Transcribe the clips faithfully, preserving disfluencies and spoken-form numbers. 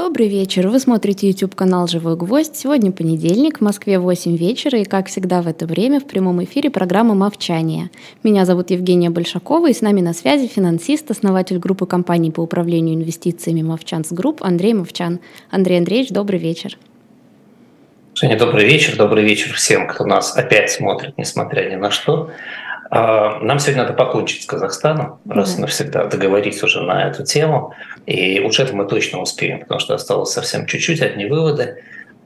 Добрый вечер. Вы смотрите YouTube-канал «Живой гвоздь». Сегодня понедельник, в Москве восемь вечера, и, как всегда в это время, в прямом эфире программа «Мовчание». Меня зовут Евгения Большакова, и с нами на связи финансист, основатель группы компаний по управлению инвестициями «Мовчанс Групп» Андрей Мовчан. Андрей Андреевич, добрый вечер. Женя, добрый вечер. Добрый вечер всем, кто нас опять смотрит, несмотря ни на что. Нам сегодня надо покончить с Казахстаном, раз и навсегда договорить уже на эту тему. И уж это мы точно успеем, потому что осталось совсем чуть-чуть, одни выводы.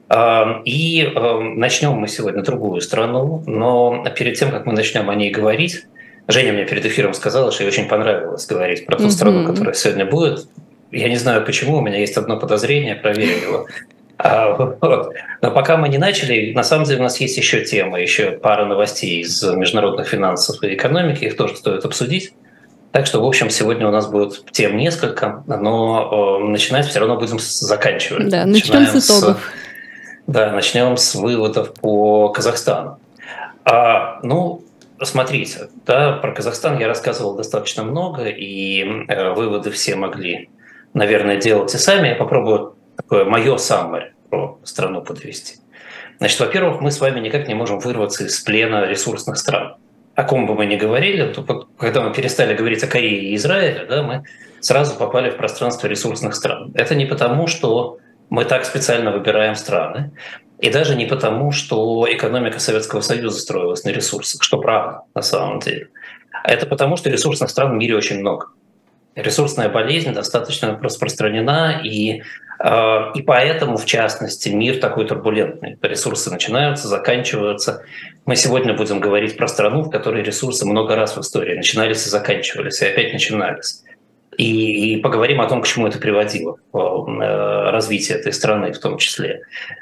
И начнем мы сегодня другую страну, но перед тем, как мы начнем о ней говорить, Женя мне перед эфиром сказала, что ей очень понравилось говорить про ту mm-hmm. страну, которая сегодня будет. Я не знаю почему, у меня есть одно подозрение, проверим его. А, вот. Но пока мы не начали, на самом деле у нас есть еще тема, еще пара новостей из международных финансов и экономики, их тоже стоит обсудить. Так что, в общем, сегодня у нас будет тем несколько, но э, начинать все равно будем заканчивать. Да, начнем с итогов. С, да, начнем с выводов по Казахстану. А, ну, смотрите, да, про Казахстан я рассказывал достаточно много, и э, выводы все могли, наверное, делать и сами. Я попробую такое мое саммари про страну подвести. Значит, во-первых, мы с вами никак не можем вырваться из плена ресурсных стран. О ком бы мы ни говорили, то когда мы перестали говорить о Корее и Израиле, да, мы сразу попали в пространство ресурсных стран. Это не потому, что мы так специально выбираем страны, и даже не потому, что экономика Советского Союза строилась на ресурсах, что правда на самом деле. А это потому, что ресурсных стран в мире очень много. Ресурсная болезнь достаточно распространена, и, э, и поэтому, в частности, мир такой турбулентный. Ресурсы начинаются, заканчиваются. Мы сегодня будем говорить про страну, в которой ресурсы много раз в истории начинались и заканчивались, и опять начинались. И, и поговорим о том, к чему это приводило, э, развитие этой страны в том числе.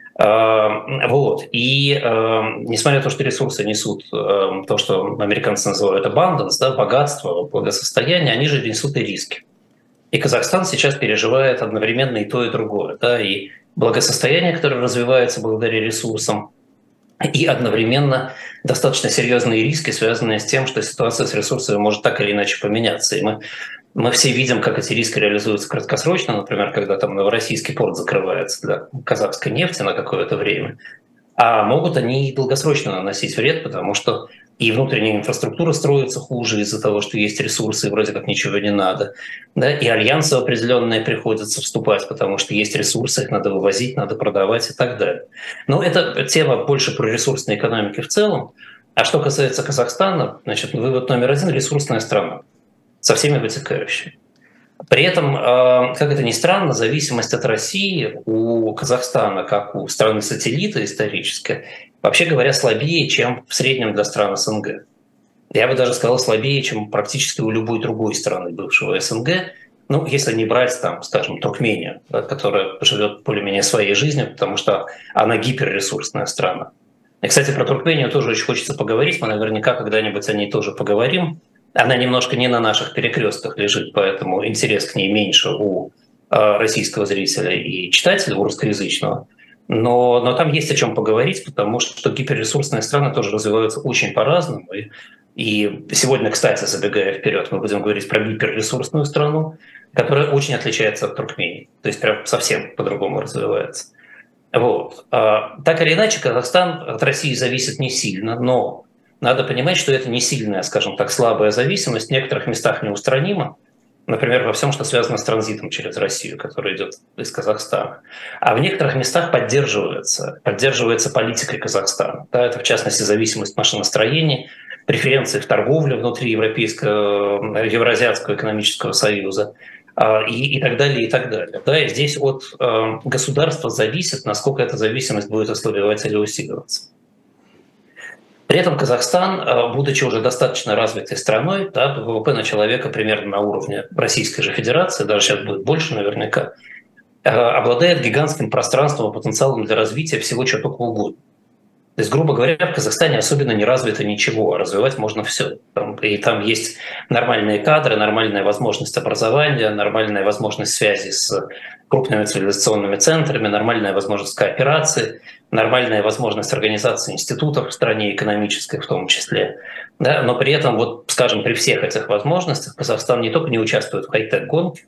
Вот. И э, несмотря на то, что ресурсы несут э, то, что американцы называют abundance, да, богатство, благосостояние, они же несут и риски. И Казахстан сейчас переживает одновременно и то, и другое. Да, и благосостояние, которое развивается благодаря ресурсам, и одновременно достаточно серьезные риски, связанные с тем, что ситуация с ресурсами может так или иначе поменяться. И мы Мы все видим, как эти риски реализуются краткосрочно, например, когда там Новороссийский порт закрывается для казахской нефти на какое-то время, а могут они и долгосрочно наносить вред, потому что и внутренняя инфраструктура строится хуже из-за того, что есть ресурсы, и вроде как ничего не надо, да, и альянсы определенные приходится вступать, потому что есть ресурсы, их надо вывозить, надо продавать и так далее. Но это тема больше про ресурсные экономики в целом. А что касается Казахстана, значит, вывод номер один – ресурсная страна со всеми вытекающими. При этом, как это ни странно, зависимость от России у Казахстана, как у страны-сателлита исторической, вообще говоря, слабее, чем в среднем для стран СНГ. Я бы даже сказал, слабее, чем практически у любой другой страны бывшего СНГ, ну, если не брать, там, скажем, Туркмению, да, которая живет более-менее своей жизнью, потому что она гиперресурсная страна. И, кстати, про Туркмению тоже очень хочется поговорить, мы наверняка когда-нибудь о ней тоже поговорим. Она немножко не на наших перекрестках лежит, поэтому интерес к ней меньше у э, российского зрителя и читателя, у русскоязычного. Но, но там есть о чем поговорить, потому что гиперресурсные страны тоже развиваются очень по-разному. И, и сегодня, кстати, забегая вперед, мы будем говорить про гиперресурсную страну, которая очень отличается от Туркмении. То есть прям совсем по-другому развивается. Вот. А, так или иначе, Казахстан от России зависит не сильно, но надо понимать, что это не сильная, скажем так, слабая зависимость, в некоторых местах неустранима, например, во всем, что связано с транзитом через Россию, который идет из Казахстана. А в некоторых местах поддерживается, поддерживается политикой Казахстана. Да, это, в частности, зависимость машиностроения, преференции в торговле внутри Европейского, Евразиатского экономического союза и, и так далее, и так далее. Да, и здесь от э, государства зависит, насколько эта зависимость будет ослабевать или усиливаться. При этом Казахстан, будучи уже достаточно развитой страной, да, ВВП на человека примерно на уровне Российской же Федерации, даже сейчас будет больше наверняка, обладает гигантским пространством и потенциалом для развития всего чего только угодно. То есть, грубо говоря, в Казахстане особенно не развито ничего, а развивать можно все. И там есть нормальные кадры, нормальная возможность образования, нормальная возможность связи с крупными цивилизационными центрами, нормальная возможность кооперации, нормальная возможность организации институтов в стране, экономической в том числе. Да? Но при этом, вот, скажем, при всех этих возможностях Казахстан не только не участвует в хай-тек гонке,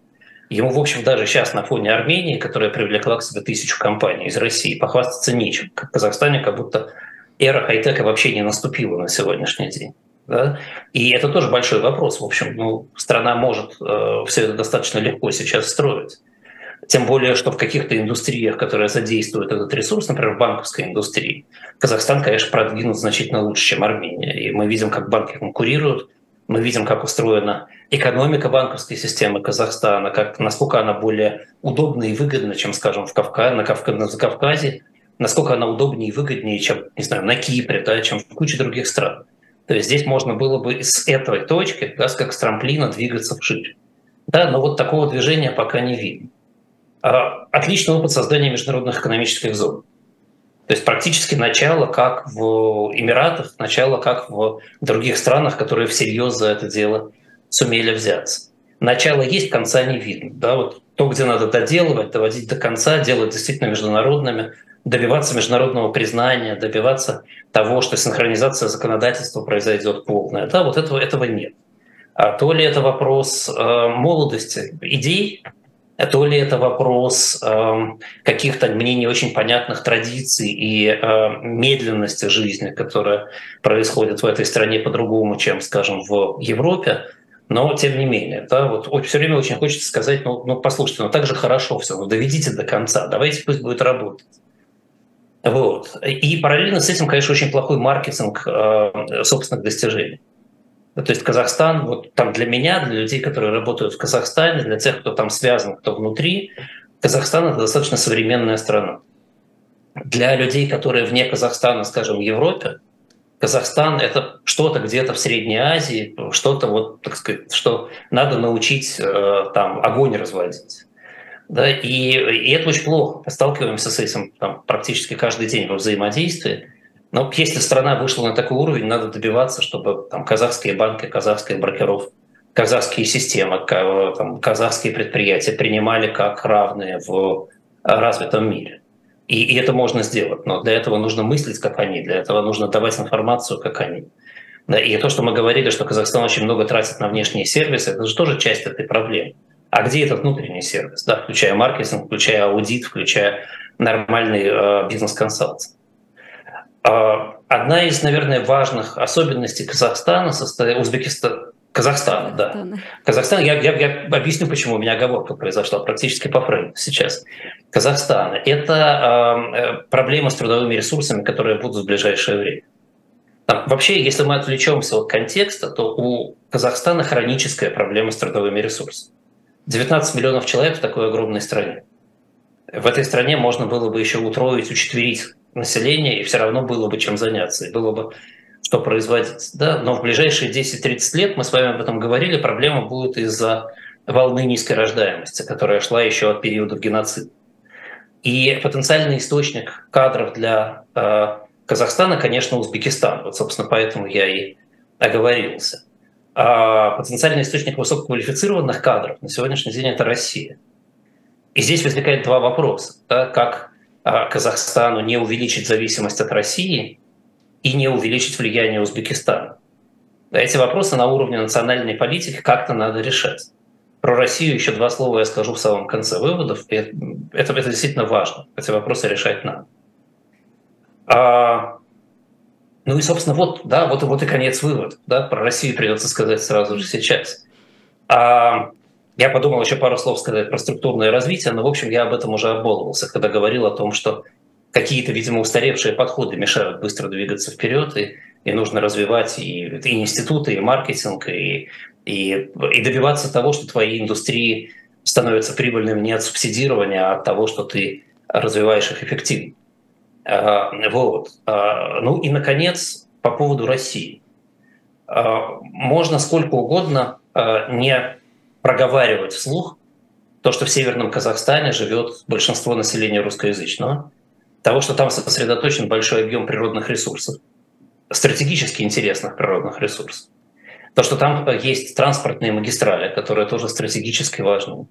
Ему, в общем, даже сейчас на фоне Армении, которая привлекла к себе тысячу компаний из России, похвастаться нечем. В Казахстане как будто эра хай-тека вообще не наступила на сегодняшний день. Да? И это тоже большой вопрос. В общем, ну, страна может э, все это достаточно легко сейчас строить. Тем более, что в каких-то индустриях, которые задействуют этот ресурс, например, в банковской индустрии, Казахстан, конечно, продвинут значительно лучше, чем Армения. И мы видим, как банки конкурируют, мы видим, как устроена экономика банковской системы Казахстана, как, насколько она более удобна и выгодна, чем, скажем, в Кавка, на, Кавка, на Закавказье, насколько она удобнее и выгоднее, чем, не знаю, на Кипре, да, чем в куче других стран. То есть здесь можно было бы с этой точки, да, как с трамплина, двигаться вширь. Да, но вот такого движения пока не видно. Отличный опыт создания международных экономических зон. То есть практически начало как в Эмиратах, начало как в других странах, которые всерьез за это дело сумели взяться. Начало есть, конца не видно. Да? Вот то, где надо доделывать, доводить до конца, делать действительно международными, добиваться международного признания, добиваться того, что синхронизация законодательства произойдет полная. Да, вот этого, этого нет. А то ли это вопрос э, молодости идей, то ли это вопрос э, каких-то мне не очень понятных традиций и э, медленности жизни, которая происходит в этой стране по-другому, чем, скажем, в Европе. Но тем не менее, да, вот все время очень хочется сказать, ну, ну послушайте, ну так же хорошо все, ну доведите до конца, давайте пусть будет работать. Вот. И параллельно с этим, конечно, очень плохой маркетинг э, собственных достижений. То есть Казахстан, вот там для меня, для людей, которые работают в Казахстане, для тех, кто там связан, кто внутри, Казахстан — это достаточно современная страна. Для людей, которые вне Казахстана, скажем, в Европе, Казахстан — это что-то где-то в Средней Азии, что-то, вот, так сказать, что надо научить там огонь разводить. Да, и, и это очень плохо. Мы сталкиваемся с этим там, практически каждый день во взаимодействии. Но если страна вышла на такой уровень, надо добиваться, чтобы там, казахские банки, казахские брокеров, казахские системы, там, казахские предприятия принимали как равные в развитом мире. И, и это можно сделать, но для этого нужно мыслить, как они, для этого нужно давать информацию, как они. Да, и то, что мы говорили, что Казахстан очень много тратит на внешние сервисы, это же тоже часть этой проблемы. А где этот внутренний сервис, да, включая маркетинг, включая аудит, включая нормальный э, бизнес-консалтинг? Одна из, наверное, важных особенностей Казахстана состоит Узбекистана, Казахстана, да. Казахстан, я, я, я объясню, почему у меня оговорка произошла практически по фрейму сейчас. Казахстан — это э, проблема с трудовыми ресурсами, которые будут в ближайшее время. Там, вообще, если мы отвлечемся от контекста, то у Казахстана хроническая проблема с трудовыми ресурсами. девятнадцать миллионов человек в такой огромной стране. В этой стране можно было бы еще утроить, учетверить население, и все равно было бы чем заняться, и было бы что производить. Да? Но в ближайшие десять-тридцать лет, мы с вами об этом говорили, проблема будет из-за волны низкой рождаемости, которая шла еще от периодов геноцида. И потенциальный источник кадров для э, Казахстана, конечно, Узбекистан. Вот, собственно, поэтому я и оговорился. А потенциальный источник высококвалифицированных кадров на сегодняшний день — это Россия. И здесь возникает два вопроса. Да? Как Казахстану не увеличить зависимость от России и не увеличить влияние Узбекистана. Эти вопросы на уровне национальной политики как-то надо решать. Про Россию еще два слова я скажу в самом конце выводов. Это, это действительно важно. Эти вопросы решать надо. А, ну и, собственно, вот, да, вот, вот и конец вывода. Да, про Россию придется сказать сразу же сейчас. А, Я подумал еще пару слов сказать про структурное развитие, но, в общем, я об этом уже обмолвился, когда говорил о том, что какие-то, видимо, устаревшие подходы мешают быстро двигаться вперед, и, и нужно развивать и, и институты, и маркетинг, и, и, и добиваться того, что твои индустрии становятся прибыльными не от субсидирования, а от того, что ты развиваешь их эффективно. Вот. Ну и, наконец, по поводу России. Можно сколько угодно не проговаривать вслух то, что в Северном Казахстане живет большинство населения русскоязычного, того, что там сосредоточен большой объем природных ресурсов, стратегически интересных природных ресурсов, то, что там есть транспортные магистрали, которые тоже стратегически важны,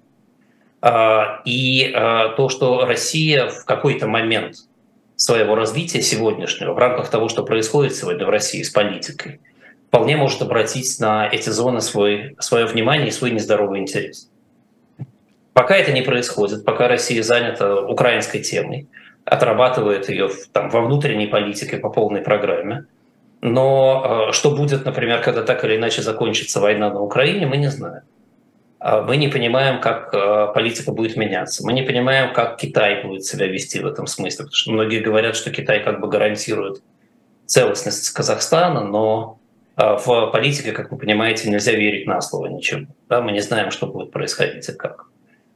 и то, что Россия в какой-то момент своего развития сегодняшнего, в рамках того, что происходит сегодня в России с политикой, вполне может обратить на эти зоны свой, свое внимание и свой нездоровый интерес. Пока это не происходит, пока Россия занята украинской темой, отрабатывает ее там, во внутренней политике по полной программе. Но что будет, например, когда так или иначе закончится война на Украине, мы не знаем. Мы не понимаем, как политика будет меняться. Мы не понимаем, как Китай будет себя вести в этом смысле. Потому что многие говорят, что Китай как бы гарантирует целостность Казахстана, но в политике, как вы понимаете, нельзя верить на слово ничему. Да, мы не знаем, что будет происходить и как.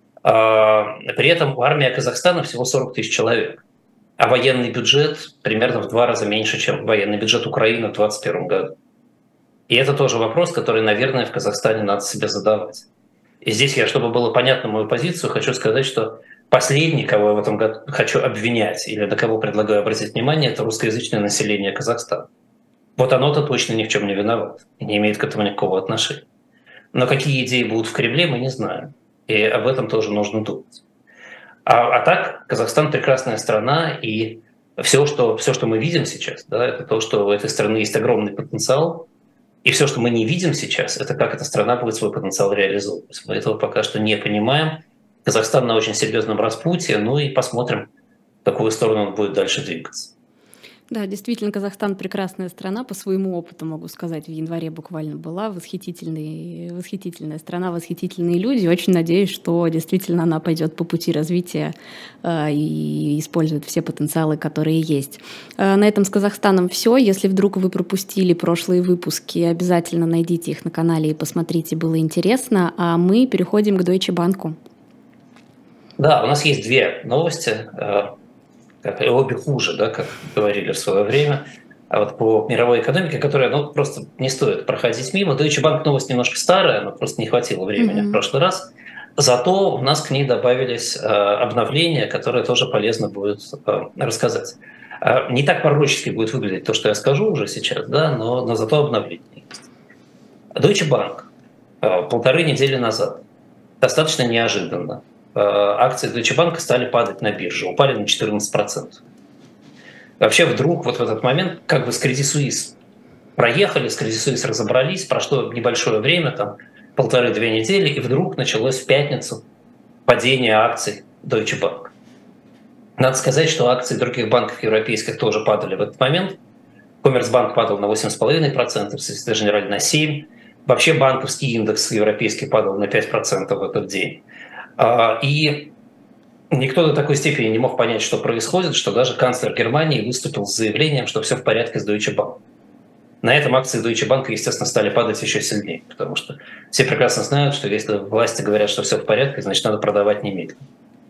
При этом армия Казахстана всего сорок тысяч человек, а военный бюджет примерно в два раза меньше, чем военный бюджет Украины в двадцать первом году. И это тоже вопрос, который, наверное, в Казахстане надо себе задавать. И здесь я, чтобы было понятно мою позицию, хочу сказать, что последний, кого я в этом году хочу обвинять или на кого предлагаю обратить внимание, это русскоязычное население Казахстана. Вот оно-то точно ни в чем не виноват и не имеет к этому никакого отношения. Но какие идеи будут в Кремле, мы не знаем. И об этом тоже нужно думать. А, а так, Казахстан прекрасная страна, и все, что, все, что мы видим сейчас, да, это то, что у этой страны есть огромный потенциал. И все, что мы не видим сейчас, это как эта страна будет свой потенциал реализовывать. Мы этого пока что не понимаем. Казахстан на очень серьезном распутье, ну и посмотрим, в какую сторону он будет дальше двигаться. Да, действительно, Казахстан прекрасная страна, по своему опыту могу сказать, в январе буквально была восхитительная, восхитительная страна, восхитительные люди. Очень надеюсь, что действительно она пойдет по пути развития э, и использует все потенциалы, которые есть. Э, на этом с Казахстаном все. Если вдруг вы пропустили прошлые выпуски, обязательно найдите их на канале и посмотрите, было интересно. А мы переходим к Deutsche Bank. Да, у нас есть две новости. Как, обе хуже, да, как говорили в свое время, а вот по мировой экономике, которая ну, просто не стоит проходить мимо. Deutsche Bank новость немножко старая, но просто не хватило времени mm-hmm. в прошлый раз. Зато у нас к ней добавились э, обновления, которые тоже полезно будет э, рассказать. Э, не так пророчески будет выглядеть то, что я скажу уже сейчас, да, но, но зато обновление есть. Deutsche Bank э, полторы недели назад достаточно неожиданно акции Deutsche Bank стали падать на бирже, упали на четырнадцать процентов. Вообще вдруг вот в этот момент как бы с Credit Suisse проехали, с Credit Suisse разобрались, прошло небольшое время, там полторы-две недели, и вдруг началось в пятницу падение акций Deutsche Bank. Надо сказать, что акции других банков европейских тоже падали в этот момент. Коммерцбанк падал на восемь целых пять десятых процента, Société Générale на семь процентов. Вообще банковский индекс европейский падал на пять процентов в этот день. И никто до такой степени не мог понять, что происходит, что даже канцлер Германии выступил с заявлением, что все в порядке с Deutsche Bank. На этом акции Deutsche Bank, естественно, стали падать еще сильнее, потому что все прекрасно знают, что если власти говорят, что все в порядке, значит, надо продавать немедленно.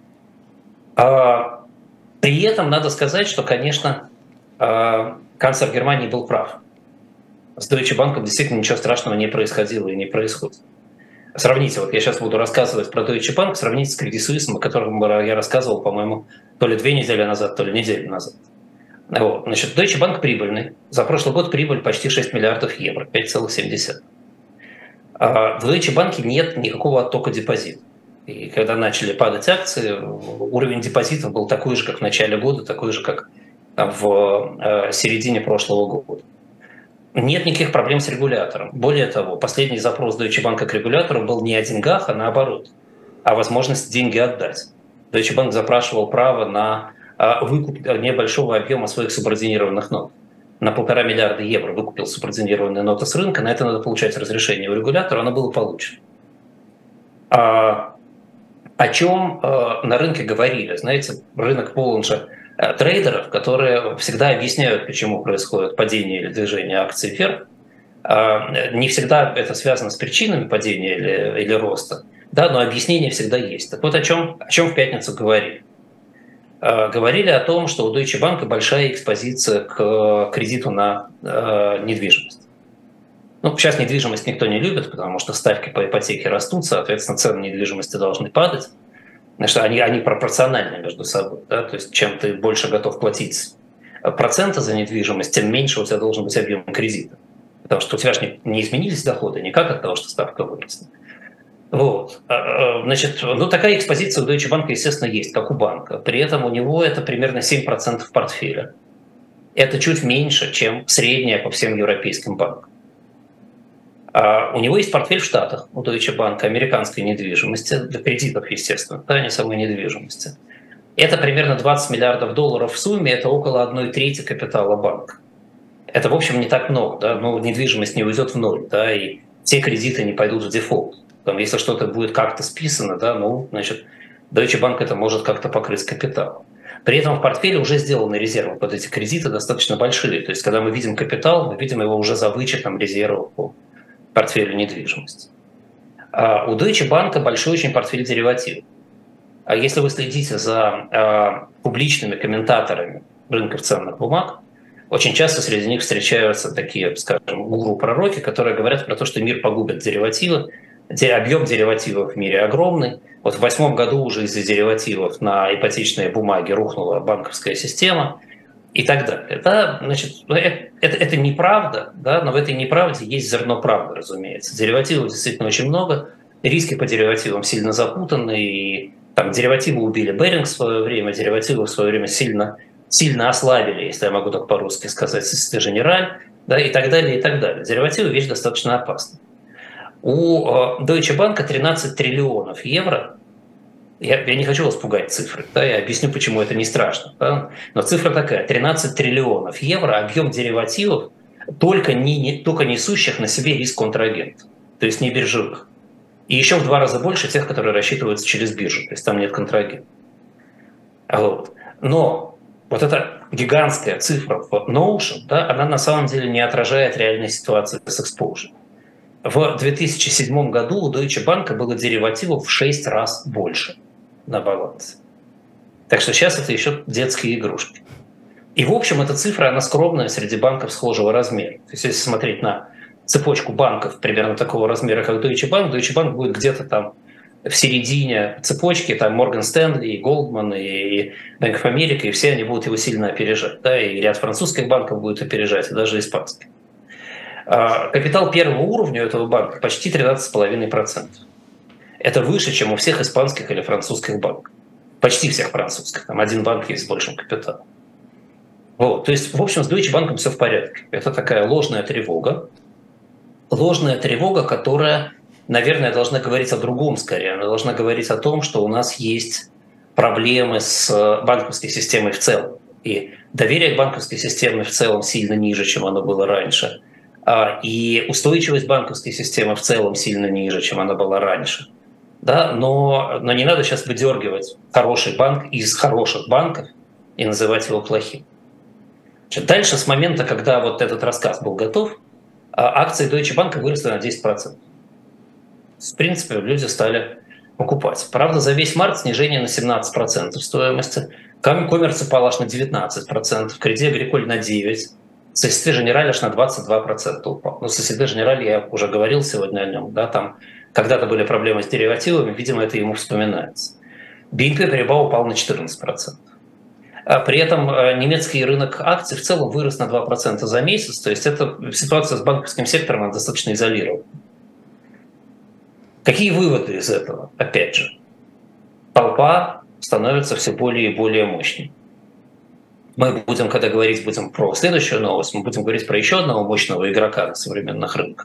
А при этом надо сказать, что, конечно, канцлер Германии был прав. С Deutsche Bank действительно ничего страшного не происходило и не происходит. Сравните, вот я сейчас буду рассказывать про Deutsche Bank, сравните с Credit Suisse, о котором я рассказывал, по-моему, то ли две недели назад, то ли неделю назад. Вот. Значит, Deutsche Bank прибыльный. За прошлый год прибыль почти шесть миллиардов евро, пять целых семь десятых. А в Deutsche Bank нет никакого оттока депозитов. И когда начали падать акции, уровень депозитов был такой же, как в начале года, такой же, как в середине прошлого года. Нет никаких проблем с регулятором. Более того, последний запрос Deutsche Bank к регулятору был не о деньгах, а наоборот, о возможности деньги отдать. Deutsche Bank запрашивал право на выкуп небольшого объема своих субординированных нот. На полтора миллиарда евро выкупил субординированные ноты с рынка, на это надо получать разрешение у регулятора, оно было получено. А, о чем а, на рынке говорили? Знаете, рынок полон же трейдеров, которые всегда объясняют, почему происходит падение или движение акций вверх. Не всегда это связано с причинами падения или, или роста, да, но объяснение всегда есть. Так вот, о чем, о чем в пятницу говорили? Говорили о том, что у Deutsche Bank большая экспозиция к кредиту на недвижимость. Ну, сейчас недвижимость никто не любит, потому что ставки по ипотеке растут, соответственно, цены недвижимости должны падать. Потому что они, они пропорциональны между собой. Да? То есть чем ты больше готов платить проценты за недвижимость, тем меньше у тебя должен быть объем кредита. Потому что у тебя же не, не изменились доходы никак от того, что ставка выросла. Вот. Значит, ну, такая экспозиция у Deutsche Bank, естественно, есть, как у банка. При этом у него это примерно семь процентов портфеля. Это чуть меньше, чем средняя по всем европейским банкам. А у него есть портфель в Штатах, у Deutsche Bank, американской недвижимости, для кредитов, естественно, да, не самой недвижимости. Это примерно двадцать миллиардов долларов в сумме, это около одной трети капитала банка. Это, в общем, не так много, да, но недвижимость не уйдет в ноль, да, и все кредиты не пойдут в дефолт. Там, если что-то будет как-то списано, да, ну, значит, Deutsche Bank это может как-то покрыть капитал. При этом в портфеле уже сделаны резервы под эти кредиты достаточно большие. То есть, когда мы видим капитал, мы видим его уже за вычетом резервов по портфелю недвижимости. А у Deutsche Bank большой очень портфель деривативов. А если вы следите за а, публичными комментаторами рынков ценных бумаг, очень часто среди них встречаются такие, скажем, гуру-пророки, которые говорят про то, что мир погубит деривативы. Объем деривативов в мире огромный. Вот в восьмом году уже из-за деривативов на ипотечные бумаги рухнула банковская система и так далее. Это, значит, это, это неправда, да, но в этой неправде есть зерно правды, разумеется. Деривативов действительно очень много, риски по деривативам сильно запутаны, и там деривативы убили Беринг в свое время, деривативы в свое время сильно, сильно ослабили, если я могу так по-русски сказать, Société Générale, да, и так далее, и так далее. Деривативы – вещь достаточно опасная. У Deutsche Bank тринадцать триллионов евро. Я, я не хочу вас пугать цифрой, да, я объясню, почему это не страшно. Да, но цифра такая: тринадцать триллионов евро, объем деривативов, только, не, не, только несущих на себе риск контрагентов, то есть не биржевых. И еще в два раза больше тех, которые рассчитываются через биржу, то есть там нет контрагентов. Вот. Но вот эта гигантская цифра в Notion, да, она на самом деле не отражает реальной ситуации с exposure. В две тысячи седьмом году у Deutsche Bank было деривативов в шесть раз больше на балансе. Так что сейчас это еще детские игрушки. И в общем эта цифра, она скромная среди банков схожего размера. То есть если смотреть на цепочку банков примерно такого размера, как Deutsche Bank, Deutsche Bank будет где-то там в середине цепочки, там Morgan Stanley, и Goldman, и Bank of America, и все они будут его сильно опережать. Да, и ряд французских банков будет опережать, и даже испанских. Капитал первого уровня этого банка почти тринадцать целых пять десятых процента. Это выше, чем у всех испанских или французских банков. Почти всех французских. Там один банк есть с большим капиталом. Вот. То есть, в общем, с Deutsche Bank все в порядке. Это такая ложная тревога. Ложная тревога, которая, наверное, должна говорить о другом скорее. Она должна говорить о том, что у нас есть проблемы с банковской системой в целом. И доверие к банковской системе в целом сильно ниже, чем оно было раньше. И устойчивость банковской системы в целом сильно ниже, чем она была раньше. Да? Но, но не надо сейчас выдергивать хороший банк из хороших банков и называть его плохим. Значит, дальше, с момента, когда вот этот рассказ был готов, акции Deutsche Bank выросли на десять процентов. В принципе, люди стали покупать. Правда, за весь март снижение на семнадцать процентов стоимости. Коммерц упал аж на девятнадцать процентов, Crédit Agricole на девять процентов. Société Générale аж на двадцать два процента упал. Но Société Générale, я уже говорил сегодня о нем, да, там когда-то были проблемы с деривативами, видимо, это ему вспоминается. би эн пи Paribas упал на четырнадцать процентов. А при этом немецкий рынок акций в целом вырос на два процента за месяц, то есть эта ситуация с банковским сектором она достаточно изолирована. Какие выводы из этого? Опять же, толпа становится все более и более мощной. Мы будем, когда говорить будем про следующую новость, мы будем говорить про еще одного мощного игрока на современных рынках.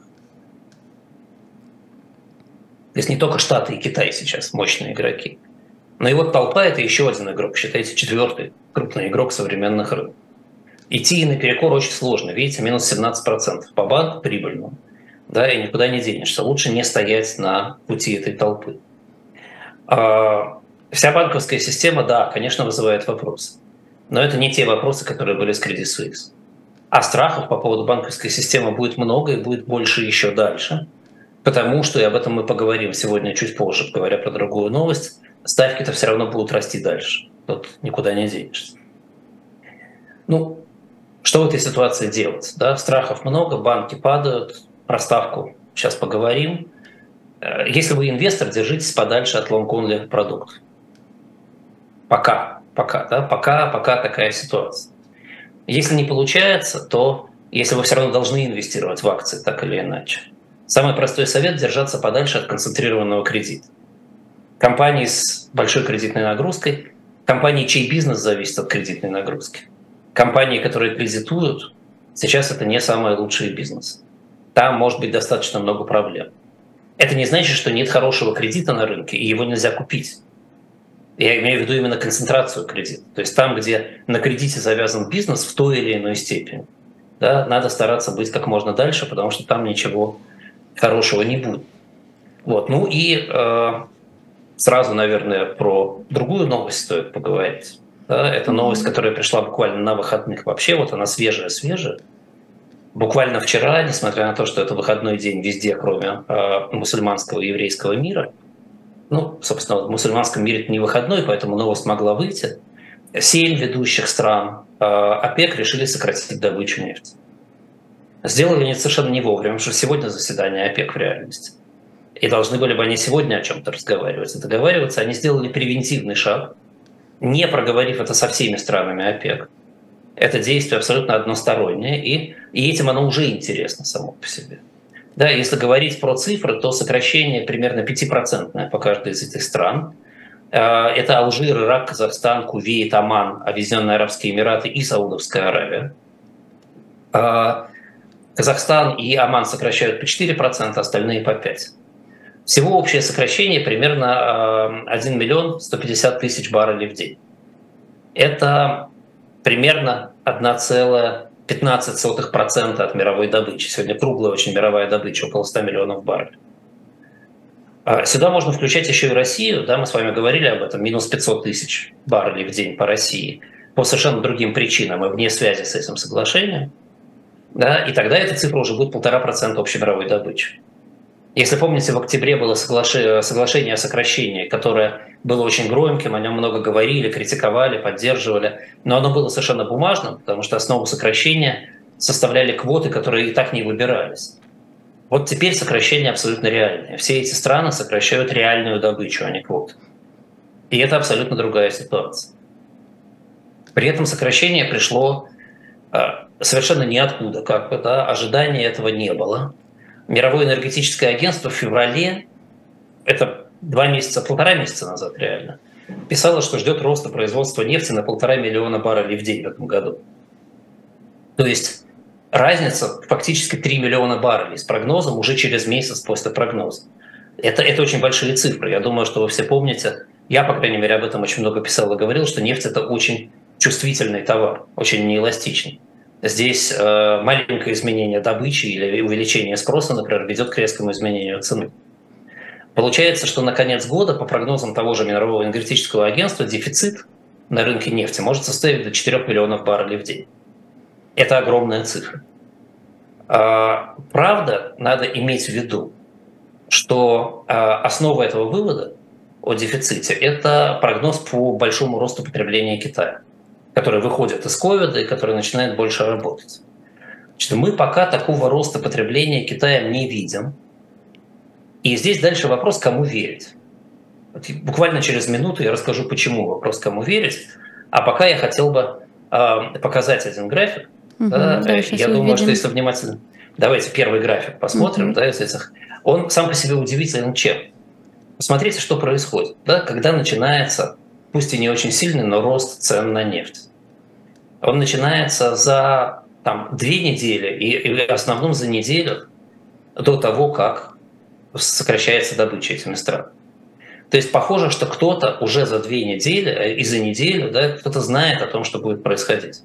То есть не только Штаты и Китай сейчас мощные игроки. Но и вот толпа – это еще один игрок, считайте, четвертый крупный игрок современных рынков. Идти наперекор очень сложно. Видите, минус семнадцать процентов по банку прибыльному. Да, и никуда не денешься. Лучше не стоять на пути этой толпы. А, вся банковская система, да, конечно, вызывает вопросы. Но это не те вопросы, которые были с Credit Suisse. А страхов по поводу банковской системы будет много и будет больше еще дальше. Потому что, и об этом мы поговорим сегодня чуть позже, говоря про другую новость, ставки-то все равно будут расти дальше. Тут никуда не денешься. Ну, что в этой ситуации делать? Да? Страхов много, банки падают, про ставку сейчас поговорим. Если вы инвестор, держитесь подальше от long-only продуктов. Пока. Пока, да, пока, пока такая ситуация. Если не получается, то если вы все равно должны инвестировать в акции, так или иначе, самый простой совет – держаться подальше от концентрированного кредита. Компании с большой кредитной нагрузкой, компании, чей бизнес зависит от кредитной нагрузки, компании, которые кредитуют, сейчас это не самые лучшие бизнесы. там может быть достаточно много проблем. Это не значит, что нет хорошего кредита на рынке, и его нельзя купить. Я имею в виду именно концентрацию кредита. То есть там, где на кредите завязан бизнес в той или иной степени, да, надо стараться быть как можно дальше, потому что там ничего хорошего не будет. Вот. Ну и э, сразу, наверное, про другую новость стоит поговорить. Да, это новость, которая пришла буквально на выходных. Вообще вот она свежая-свежая. Буквально вчера, несмотря на то, что это выходной день везде, кроме э, мусульманского и еврейского мира, ну, собственно, в мусульманском мире это не выходной, поэтому новость могла выйти, семь ведущих стран э, ОПЕК решили сократить добычу нефти. Сделали они совершенно не вовремя, потому что сегодня заседание ОПЕК в реальности. И должны были бы они сегодня о чем-то разговаривать и договариваться. Они сделали превентивный шаг, не проговорив это со всеми странами ОПЕК. Это действие абсолютно одностороннее, и, и этим оно уже интересно само по себе. Да, если говорить про цифры, то сокращение примерно пятипроцентное по каждой из этих стран. Это Алжир, Ирак, Казахстан, Кувейт, Оман, Объединенные Арабские Эмираты и Саудовская Аравия. Казахстан и Оман сокращают по четыре процента, остальные по пять процентов. Всего общее сокращение примерно один миллион сто пятьдесят тысяч баррелей в день. Это примерно одна целая пятнадцать сотых процента от мировой добычи. Сегодня круглая очень мировая добыча, около ста миллионов баррелей. Сюда можно включать еще и Россию. Да, мы с вами говорили об этом. Минус пятьсот тысяч баррелей в день по России. По совершенно другим причинам и вне связи с этим соглашением. Да, и тогда эта цифра уже будет полтора процента общей мировой добычи. Если помните, в октябре было соглашение о сокращении, которое было очень громким, о нем много говорили, критиковали, поддерживали, но оно было совершенно бумажным, потому что основу сокращения составляли квоты, которые и так не выбирались. Вот теперь сокращение абсолютно реальное. Все эти страны сокращают реальную добычу, а не квоты. И это абсолютно другая ситуация. При этом сокращение пришло совершенно ниоткуда, как бы, да, ожидания этого не было. Мировое энергетическое агентство в феврале, это два месяца, полтора месяца назад реально, писало, что ждет роста производства нефти на полтора миллиона баррелей в день в этом году. То есть разница фактически три миллиона баррелей с прогнозом уже через месяц после прогноза. Это, это очень большие цифры. Я думаю, что вы все помните, я, по крайней мере, об этом очень много писал и говорил, что нефть – это очень чувствительный товар, очень неэластичный. Здесь э, маленькое изменение добычи или увеличение спроса, например, ведет к резкому изменению цены. Получается, что на конец года, по прогнозам того же Мирового энергетического агентства, дефицит на рынке нефти может составить до четырёх миллионов баррелей в день. Это огромная цифра. А, правда, надо иметь в виду, что а, основа этого вывода о дефиците – это прогноз по большому росту потребления Китая, который выходит из ковида и который начинает больше работать. Значит, мы пока такого роста потребления Китаем не видим. И здесь дальше вопрос, кому верить. Вот буквально через минуту я расскажу, почему вопрос, кому верить. А пока я хотел бы э, показать один график. Угу, да, да, я думаю, увидим. Что если внимательно... Давайте первый график посмотрим. Угу. Да, из этих... Он сам по себе удивителен чем? Посмотрите, что происходит. Да, когда начинается, пусть и не очень сильный, но рост цен на нефть. Он начинается за там, две недели, и в основном за неделю до того, как сокращается добыча этими странами. То есть похоже, что кто-то уже за две недели и за неделю, да, кто-то знает о том, что будет происходить.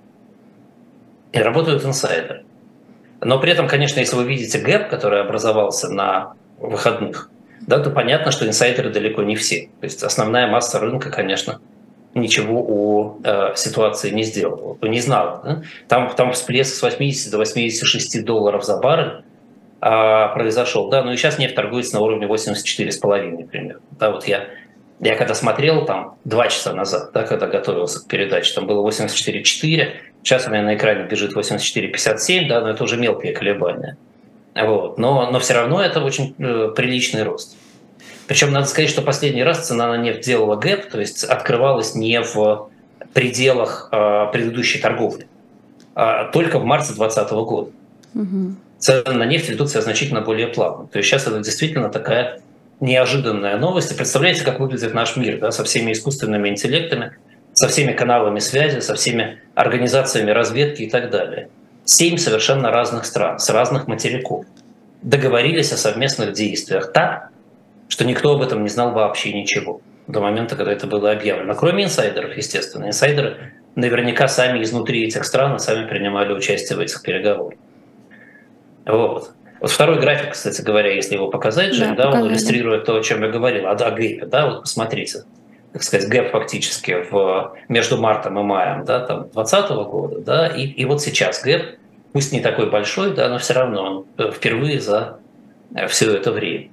И работают инсайдеры. Но при этом, конечно, если вы видите гэп, который образовался на выходных, да, то понятно, что инсайдеры далеко не все. То есть основная масса рынка, конечно, ничего о э, ситуации не сделала, не знала. Да? Там, там всплеск с восьмидесяти до восьмидесяти шести долларов за баррель э, произошел. Да? Ну и сейчас нефть торгуется на уровне восемьдесят четыре с половиной примерно. Да, вот я, я когда смотрел там два часа назад, да, когда готовился к передаче, там было восемьдесят четыре четыре, сейчас у меня на экране бежит восемьдесят четыре пятьдесят семь, да, но это уже мелкие колебания. Вот. Но, но все равно это очень э, приличный рост. Причем надо сказать, что последний раз цена на нефть делала гэп, то есть открывалась не в пределах э, предыдущей торговли, а только в марте две тысячи двадцатого года. Угу. Цены на нефть ведут себя значительно более плавно. То есть сейчас это действительно такая неожиданная новость. И представляете, как выглядит наш мир, да, со всеми искусственными интеллектами, со всеми каналами связи, со всеми организациями разведки и так далее. Семь совершенно разных стран, с разных материков. договорились о совместных действиях так, что никто об этом не знал вообще ничего до момента, когда это было объявлено. Кроме инсайдеров, естественно. Инсайдеры наверняка сами изнутри этих стран сами принимали участие в этих переговорах. Вот. Вот второй график, кстати говоря, если его показать, Жень, да, да, он иллюстрирует то, о чем я говорил, о, о гэпе, да, вот посмотрите, так сказать, гэп фактически в, между мартом и маем, да, там, двадцатого года, да, и, и вот сейчас гэп, пусть не такой большой, да, но все равно он впервые за все это время.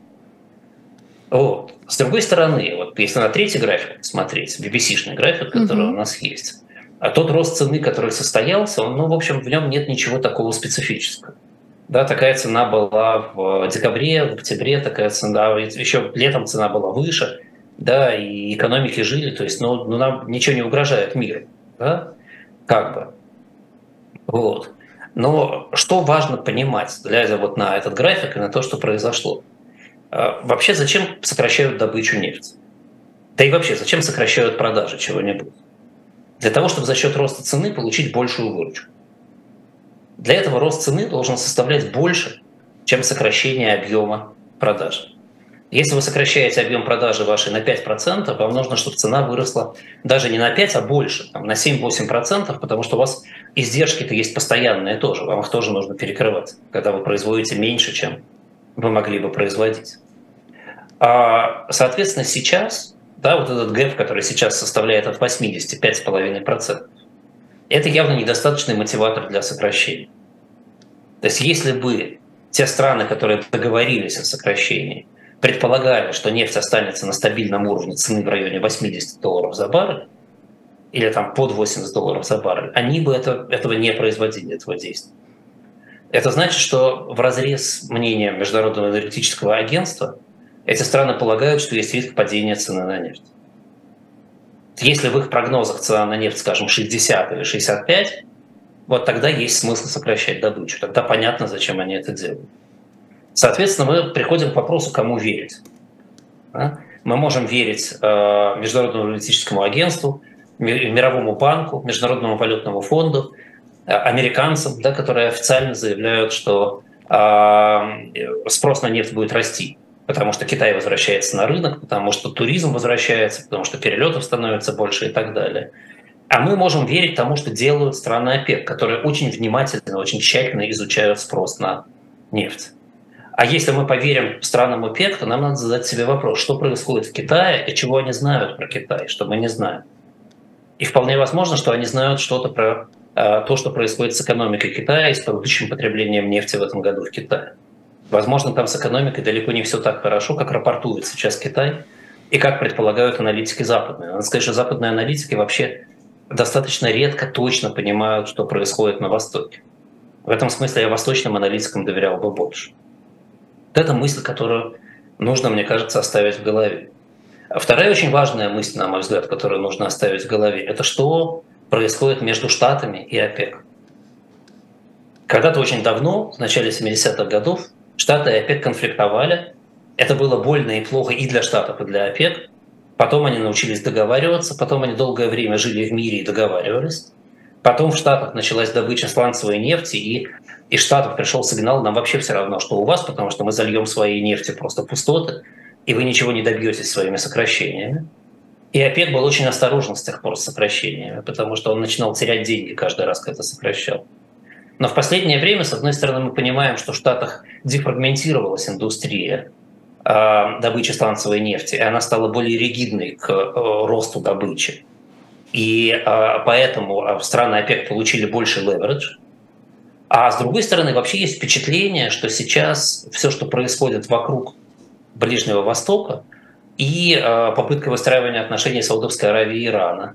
Вот. С другой стороны, вот если на третий график посмотреть, би би си-шный график, который uh-huh. у нас есть, а тот рост цены, который состоялся, он, ну, в общем, в нем нет ничего такого специфического. Да, такая цена была в декабре, в октябре, такая цена, еще летом цена была выше, да, и экономики жили, то есть, ну, ну нам ничего не угрожает миру, да, как бы. Вот. Но что важно понимать, глядя вот на этот график и на то, что произошло. Вообще, зачем сокращают добычу нефти? Да и вообще, зачем сокращают продажи чего-нибудь? Для того, чтобы за счет роста цены получить большую выручку. Для этого рост цены должен составлять больше, чем сокращение объема продаж. Если вы сокращаете объем продажи вашей на пять процентов, вам нужно, чтобы цена выросла даже не на пять, а больше, там, на семь-восемь процентов, потому что у вас издержки-то есть постоянные тоже, вам их тоже нужно перекрывать, когда вы производите меньше, чем вы могли бы производить. А, соответственно, сейчас, да, вот этот гэп, который сейчас составляет от восьмидесяти пять целых пять десятых процента, это явно недостаточный мотиватор для сокращения. То есть если бы те страны, которые договорились о сокращении, предполагали, что нефть останется на стабильном уровне цены в районе восьмидесяти долларов за баррель, или там под восемьдесят долларов за баррель, они бы это, этого не производили, этого действия. Это значит, что вразрез с мнением Международного энергетического агентства эти страны полагают, что есть риск падения цены на нефть. Если в их прогнозах цена на нефть, скажем, шестьдесят или шестьдесят пять, вот тогда есть смысл сокращать добычу. Тогда понятно, зачем они это делают. Соответственно, мы приходим к вопросу, кому верить. Мы можем верить Международному энергетическому агентству, Мировому банку, Международному валютному фонду, американцам, да, которые официально заявляют, что спрос на нефть будет расти, потому что Китай возвращается на рынок, потому что туризм возвращается, потому что перелетов становится больше и так далее. А мы можем верить тому, что делают страны ОПЕК, которые очень внимательно, очень тщательно изучают спрос на нефть. А если мы поверим странам ОПЕК, то нам надо задать себе вопрос, что происходит в Китае и чего они знают про Китай, что мы не знаем. И вполне возможно, что они знают что-то про э, то, что происходит с экономикой Китая и с повышенным потреблением нефти в этом году в Китае. Возможно, там с экономикой далеко не все так хорошо, как рапортует сейчас Китай и как предполагают аналитики западные. Надо сказать, что западные аналитики вообще достаточно редко точно понимают, что происходит на Востоке. В этом смысле я восточным аналитикам доверял бы больше. Вот это мысль, которую нужно, мне кажется, оставить в голове. А вторая очень важная мысль, на мой взгляд, которую нужно оставить в голове, это что происходит между Штатами и ОПЕК. Когда-то очень давно, в начале семидесятых годов, Штаты и ОПЕК конфликтовали. Это было больно и плохо и для Штатов, и для ОПЕК. Потом они научились договариваться, потом они долгое время жили в мире и договаривались. Потом в Штатах началась добыча сланцевой нефти, и из Штатов пришел сигнал, нам вообще все равно, что у вас, потому что мы зальем своей нефтью просто пустоты, и вы ничего не добьетесь своими сокращениями. И ОПЕК был очень осторожен с тех пор с сокращениями, потому что он начинал терять деньги каждый раз, когда сокращал. Но в последнее время, с одной стороны, мы понимаем, что в Штатах дефрагментировалась индустрия э, добычи сланцевой нефти, и она стала более ригидной к э, росту добычи. И э, поэтому страны ОПЕК получили больше леверидж. А с другой стороны, вообще есть впечатление, что сейчас все, что происходит вокруг Ближнего Востока, и э, попытка выстраивания отношений Саудовской Аравии и Ирана,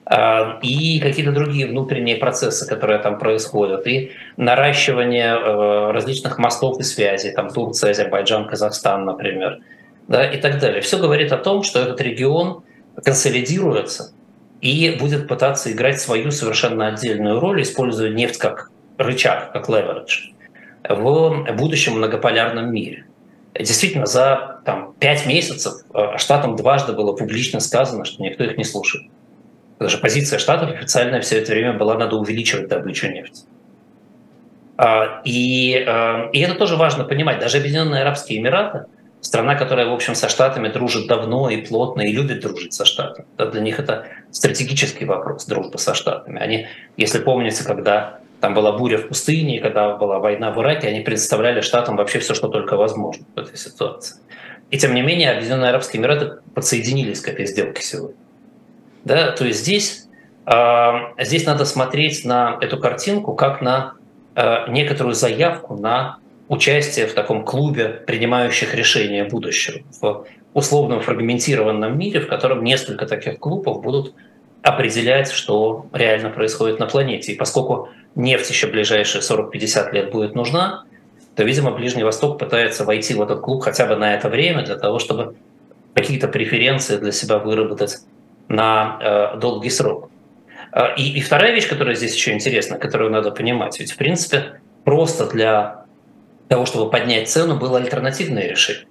и какие-то другие внутренние процессы, которые там происходят, и наращивание различных мостов и связей, там Турция, Азербайджан, Казахстан, например, да, и так далее. Все говорит о том, что этот регион консолидируется и будет пытаться играть свою совершенно отдельную роль, используя нефть как рычаг, как леверидж в будущем многополярном мире. Действительно, за там, пять месяцев Штатам дважды было публично сказано, что никто их не слушает. Даже позиция Штатов официальная все это время была, надо увеличивать добычу нефти. И, и это тоже важно понимать. Даже Объединенные Арабские Эмираты, страна, которая, в общем, со Штатами дружит давно и плотно, и любит дружить со Штатами. Да, для них это стратегический вопрос, дружба со Штатами. Они, если помните, когда там была буря в пустыне, когда была война в Ираке, они представляли Штатам вообще все, что только возможно в этой ситуации. И тем не менее, Объединенные Арабские Эмираты подсоединились к этой сделке сегодня. Да, то есть здесь, э, здесь надо смотреть на эту картинку как на э, некоторую заявку на участие в таком клубе принимающих решения будущего, в условном фрагментированном мире, в котором несколько таких клубов будут определять, что реально происходит на планете. И поскольку нефть еще ближайшие сорок-пятьдесят лет будет нужна, то, видимо, Ближний Восток пытается войти в этот клуб хотя бы на это время для того, чтобы какие-то преференции для себя выработать на э, долгий срок. И, и вторая вещь, которая здесь еще интересна, которую надо понимать, ведь, в принципе, просто для того, чтобы поднять цену, было альтернативное решение.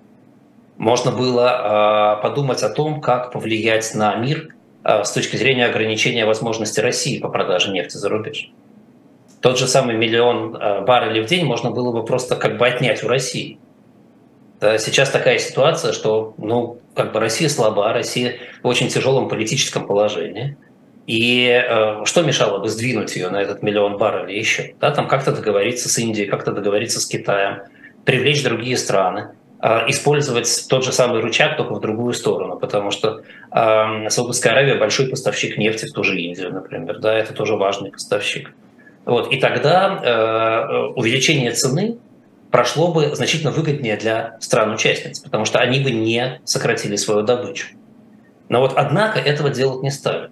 Можно было э, подумать о том, как повлиять на мир э, с точки зрения ограничения возможности России по продаже нефти за рубеж. Тот же самый миллион э, баррелей в день можно было бы просто как бы отнять у России. Да, сейчас такая ситуация, что ну, как бы Россия слаба, Россия в очень тяжелом политическом положении. И э, что мешало бы сдвинуть ее на этот миллион баррелей еще? Да, там как-то договориться с Индией, как-то договориться с Китаем, привлечь другие страны, э, использовать тот же самый рычаг, только в другую сторону, потому что э, Саудовская Аравия большой поставщик нефти в ту же Индию, например, да, это тоже важный поставщик. Вот, и тогда э, увеличение цены прошло бы значительно выгоднее для стран-участниц, потому что они бы не сократили свою добычу. Но вот однако этого делать не стали.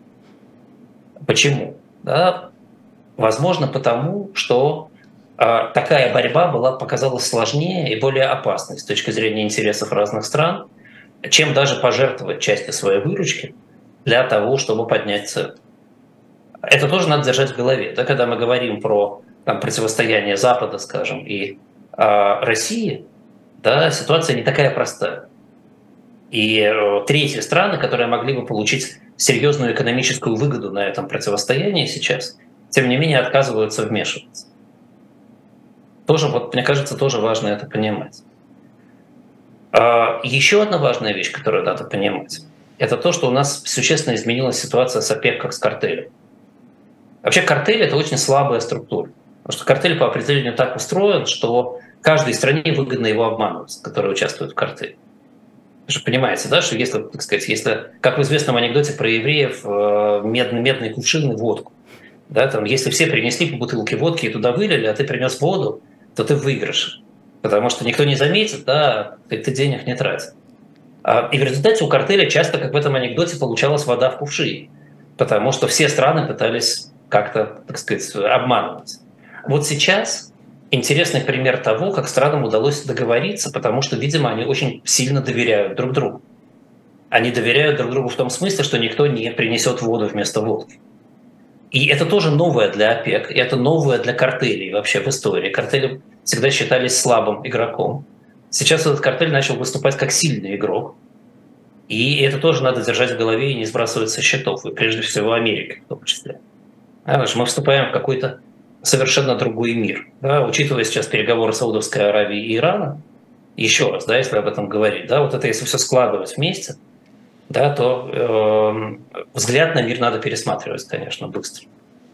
Почему? Да, возможно, потому что э, такая борьба была, показалась сложнее и более опасной с точки зрения интересов разных стран, чем даже пожертвовать частью своей выручки для того, чтобы поднять цену. Это тоже надо держать в голове. Да, когда мы говорим про там, противостояние Запада, скажем, и э, России, да, ситуация не такая простая. И э, третьи страны, которые могли бы получить серьезную экономическую выгоду на этом противостоянии сейчас, тем не менее отказываются вмешиваться. Тоже, вот, мне кажется, тоже важно это понимать. Э, еще одна важная вещь, которую надо понимать, это то, что у нас существенно изменилась ситуация с ОПЕК как с картелем. Вообще картель – это очень слабая структура. Потому что картель по определению так устроен, что каждой стране выгодно его обманывать, которая участвует в картеле. Вы же понимаете, да, что если, так сказать, если, как в известном анекдоте про евреев, медный, медный кувшин и водку, да, там, если все принесли по бутылке водки и туда вылили, а ты принес воду, то ты в выигрыше. Потому что никто не заметит, да, ты, ты денег не тратишь. И в результате у картеля часто, как в этом анекдоте, получалась вода в кувшине. Потому что все страны пытались как-то, так сказать, обманывать. Вот сейчас интересный пример того, как странам удалось договориться, потому что, видимо, они очень сильно доверяют друг другу. Они доверяют друг другу в том смысле, что никто не принесет воду вместо водки. И это тоже новое для ОПЕК, и это новое для картелей вообще в истории. Картели всегда считались слабым игроком. Сейчас этот картель начал выступать как сильный игрок. И это тоже надо держать в голове и не сбрасывать со счетов, и прежде всего Америки в том числе. Мы вступаем в какой-то совершенно другой мир. Да, учитывая сейчас переговоры Саудовской Аравии и Ирана, еще раз, да, если об этом говорить, да, вот это если все складывать вместе, да, то э, взгляд на мир надо пересматривать, конечно, быстро.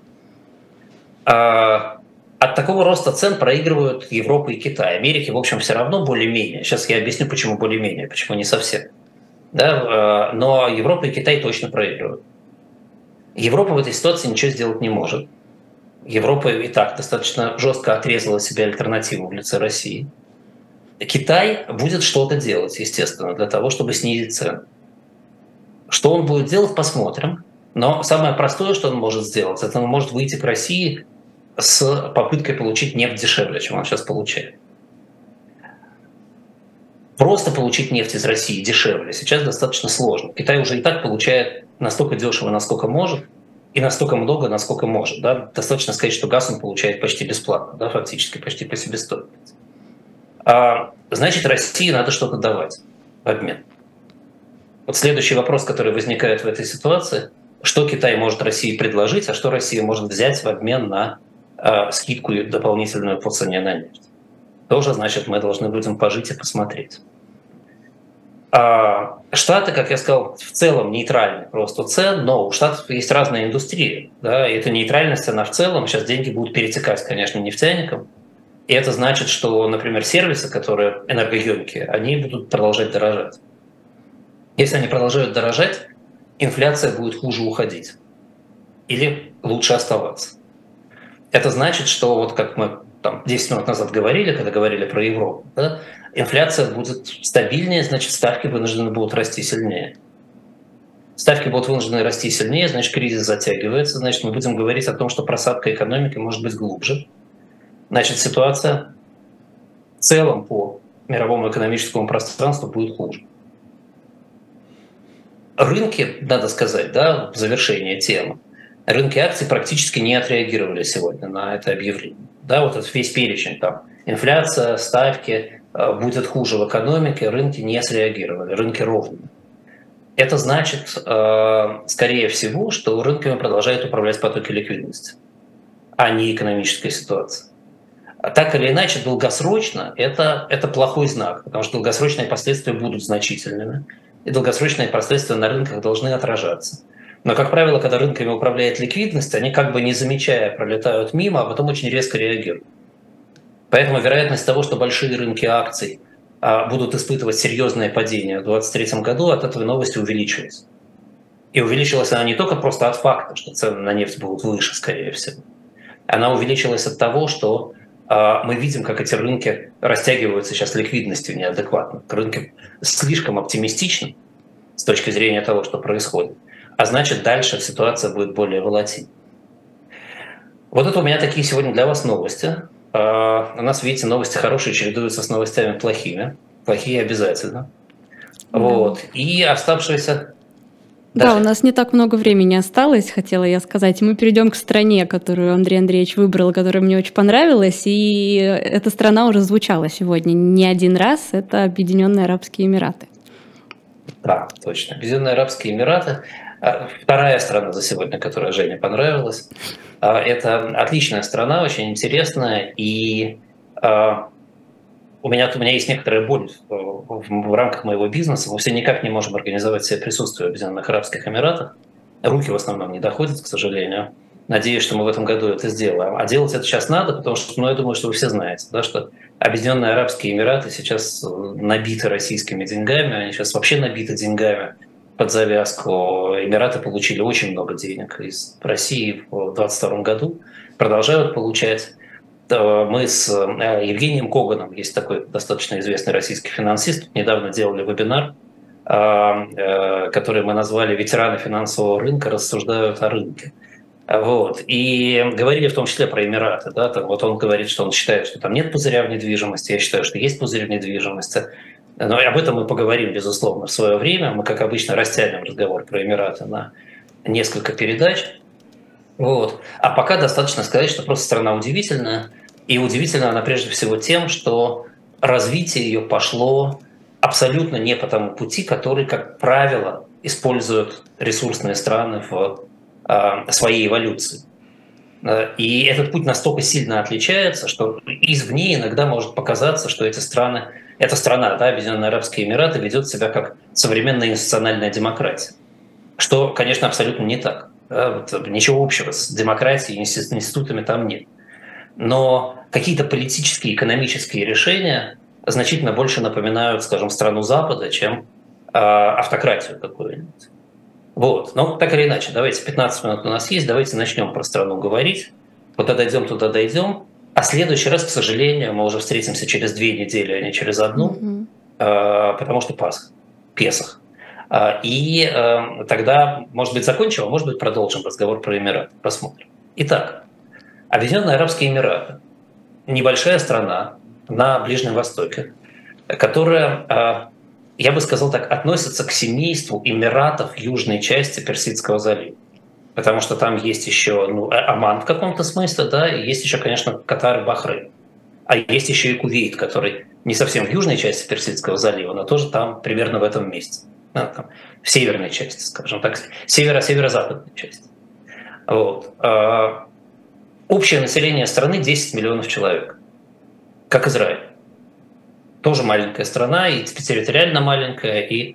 А от такого роста цен проигрывают Европа и Китай. Америке, в общем, все равно более-менее. Сейчас я объясню, почему более-менее, почему не совсем. Да, э, но Европа и Китай точно проигрывают. Европа в этой ситуации ничего сделать не может. Европа и так достаточно жестко отрезала себе альтернативу в лице России. Китай будет что-то делать, естественно, для того, чтобы снизить цены. Что он будет делать, посмотрим. Но самое простое, что он может сделать, это он может выйти к России с попыткой получить нефть дешевле, чем он сейчас получает. Просто получить нефть из России дешевле сейчас достаточно сложно. Китай уже и так получает настолько дешево, насколько может, и настолько много, насколько может. Да? Достаточно сказать, что газ он получает почти бесплатно, да, фактически почти по себестоимости. А, значит, России надо что-то давать в обмен. Вот следующий вопрос, который возникает в этой ситуации: что Китай может России предложить, а что Россия может взять в обмен на э, скидку дополнительную по цене на нефть. Тоже, значит, мы должны будем пожить и посмотреть. А Штаты, как я сказал, в целом нейтральны просто цен, но у Штатов есть разные индустрии. Да, и эта нейтральность, она в целом, сейчас деньги будут перетекать, конечно, нефтяникам. И это значит, что, например, сервисы, которые энергоемкие, они будут продолжать дорожать. Если они продолжают дорожать, инфляция будет хуже уходить. Или лучше оставаться. Это значит, что вот как мы там десять минут назад говорили, когда говорили про Европу, да, инфляция будет стабильнее, значит, ставки вынуждены будут расти сильнее. Ставки будут вынуждены расти сильнее, значит, кризис затягивается, значит, мы будем говорить о том, что просадка экономики может быть глубже. Значит, ситуация в целом по мировому экономическому пространству будет хуже. Рынки, надо сказать, да, в завершение темы, рынки акций практически не отреагировали сегодня на это объявление. Да, вот этот весь перечень, там, инфляция, ставки, будет хуже в экономике, рынки не среагировали, рынки ровные. Это значит, скорее всего, что рынками продолжают управлять потоки ликвидности, а не экономическая ситуация. Так или иначе, долгосрочно это, это плохой знак, потому что долгосрочные последствия будут значительными, и долгосрочные последствия на рынках должны отражаться. Но, как правило, когда рынками управляет ликвидность, они как бы не замечая пролетают мимо, а потом очень резко реагируют. Поэтому вероятность того, что большие рынки акций а, будут испытывать серьезное падение в две тысячи двадцать третьем году, от этой новости увеличилась. И увеличилась она не только просто от факта, что цены на нефть будут выше, скорее всего. Она увеличилась от того, что а, мы видим, как эти рынки растягиваются сейчас ликвидностью неадекватно. Рынки слишком оптимистичны с точки зрения того, что происходит. А значит, дальше ситуация будет более волатильной. Вот это у меня такие сегодня для вас новости. Uh, у нас, видите, новости хорошие чередуются с новостями плохими. Плохие обязательно. Да. Вот. И оставшиеся... Да, Даже... у нас не так много времени осталось, хотела я сказать. Мы перейдем к стране, которую Андрей Андреевич выбрал, которая мне очень понравилась. И эта страна уже звучала сегодня не один раз. Это Объединенные Арабские Эмираты. Да, точно. Объединенные Арабские Эмираты. Вторая страна за сегодня, которая Жене понравилась. Это отличная страна, очень интересная. И у меня, у меня есть некоторая боль в, в рамках моего бизнеса. Мы все никак не можем организовать себе присутствие в Объединенных Арабских Эмиратах. Руки в основном не доходят, к сожалению. Надеюсь, что мы в этом году это сделаем. А делать это сейчас надо, потому что, ну, я думаю, что вы все знаете, да, что Объединенные Арабские Эмираты сейчас набиты российскими деньгами, они сейчас вообще набиты деньгами под завязку. Эмираты получили очень много денег из России в двадцать двадцать втором году, продолжают получать. Мы с Евгением Коганом, есть такой достаточно известный российский финансист, недавно делали вебинар, который мы назвали «Ветераны финансового рынка рассуждают о рынке». Вот. И говорили в том числе про Эмираты. Да? Там, вот он говорит, что он считает, что там нет пузыря в недвижимости, я считаю, что есть пузырь в недвижимости. Но об этом мы поговорим, безусловно, в свое время. Мы, как обычно, растянем разговор про Эмираты на несколько передач. Вот. А пока достаточно сказать, что просто страна удивительная. И удивительна она прежде всего тем, что развитие ее пошло абсолютно не по тому пути, который, как правило, используют ресурсные страны в э, своей эволюции. И этот путь настолько сильно отличается, что извне иногда может показаться, что эти страны, эта страна, да, Объединенные Арабские Эмираты, ведет себя как современная институциональная демократия. Что, конечно, абсолютно не так. Да, вот ничего общего с демократией и институтами там нет. Но какие-то политические, экономические решения значительно больше напоминают, скажем, страну Запада, чем э, автократию какую-нибудь. Вот. Но так или иначе, давайте, пятнадцать минут у нас есть, давайте начнем про страну говорить. Куда дойдем, туда дойдем. А в следующий раз, к сожалению, мы уже встретимся через две недели, а не через одну, mm-hmm. э, потому что Пасха, Песах. Э, и э, тогда, может быть, закончим, а может быть, продолжим разговор про Эмираты. Посмотрим. Итак, Объединенные Арабские Эмираты – небольшая страна на Ближнем Востоке, которая, я бы сказал так, относится к семейству эмиратов южной части Персидского залива. Потому что там есть еще ну, Оман в каком-то смысле, да, и есть еще, конечно, Катар и Бахрейн. А есть еще и Кувейт, который не совсем в южной части Персидского залива, но тоже там примерно в этом месте. Да, там, в северной части, скажем так, северо-северо-западной части. Вот. Общее население страны десять миллионов человек, как Израиль. Тоже маленькая страна, и территориально маленькая, и э,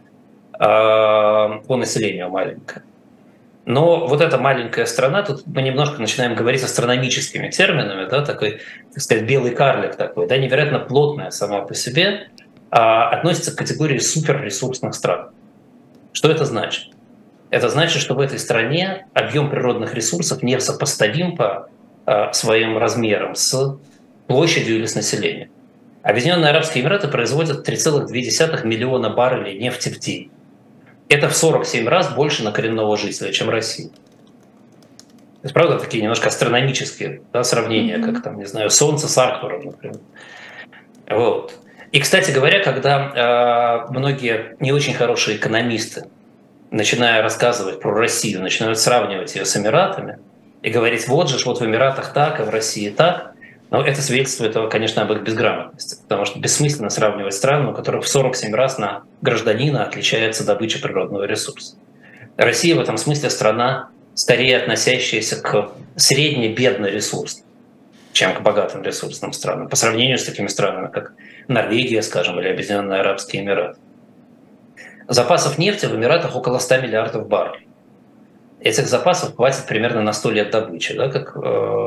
по населению маленькая. Но вот эта маленькая страна, тут мы немножко начинаем говорить астрономическими терминами, да, такой, так сказать, белый карлик такой, да, невероятно плотная сама по себе, а, относится к категории суперресурсных стран. Что это значит? Это значит, что в этой стране объем природных ресурсов не сопоставим по а, своим размерам с площадью или с населением. Объединенные Арабские Эмираты производят три целых две десятых миллиона баррелей нефти в день. Это в сорок семь раз больше на коренного жителя, чем Россия. То есть, правда, такие немножко астрономические, да, сравнения, mm-hmm. как там, не знаю, Солнце с Арктуром, например. Вот. И, кстати говоря, когда э, многие не очень хорошие экономисты, начиная рассказывать про Россию, начинают сравнивать ее с Эмиратами и говорить, вот же, вот в Эмиратах так, а в России так, но это свидетельствует, конечно, об их безграмотности, потому что бессмысленно сравнивать страны, у которых в сорок семь раз на гражданина отличается добыча природного ресурса. Россия в этом смысле страна, скорее относящаяся к средне-бедно ресурсным, чем к богатым ресурсным странам, по сравнению с такими странами, как Норвегия, скажем, или Объединенные Арабские Эмираты. Запасов нефти в Эмиратах около ста миллиардов баррелей. Этих запасов хватит примерно на сто лет добычи, да, как...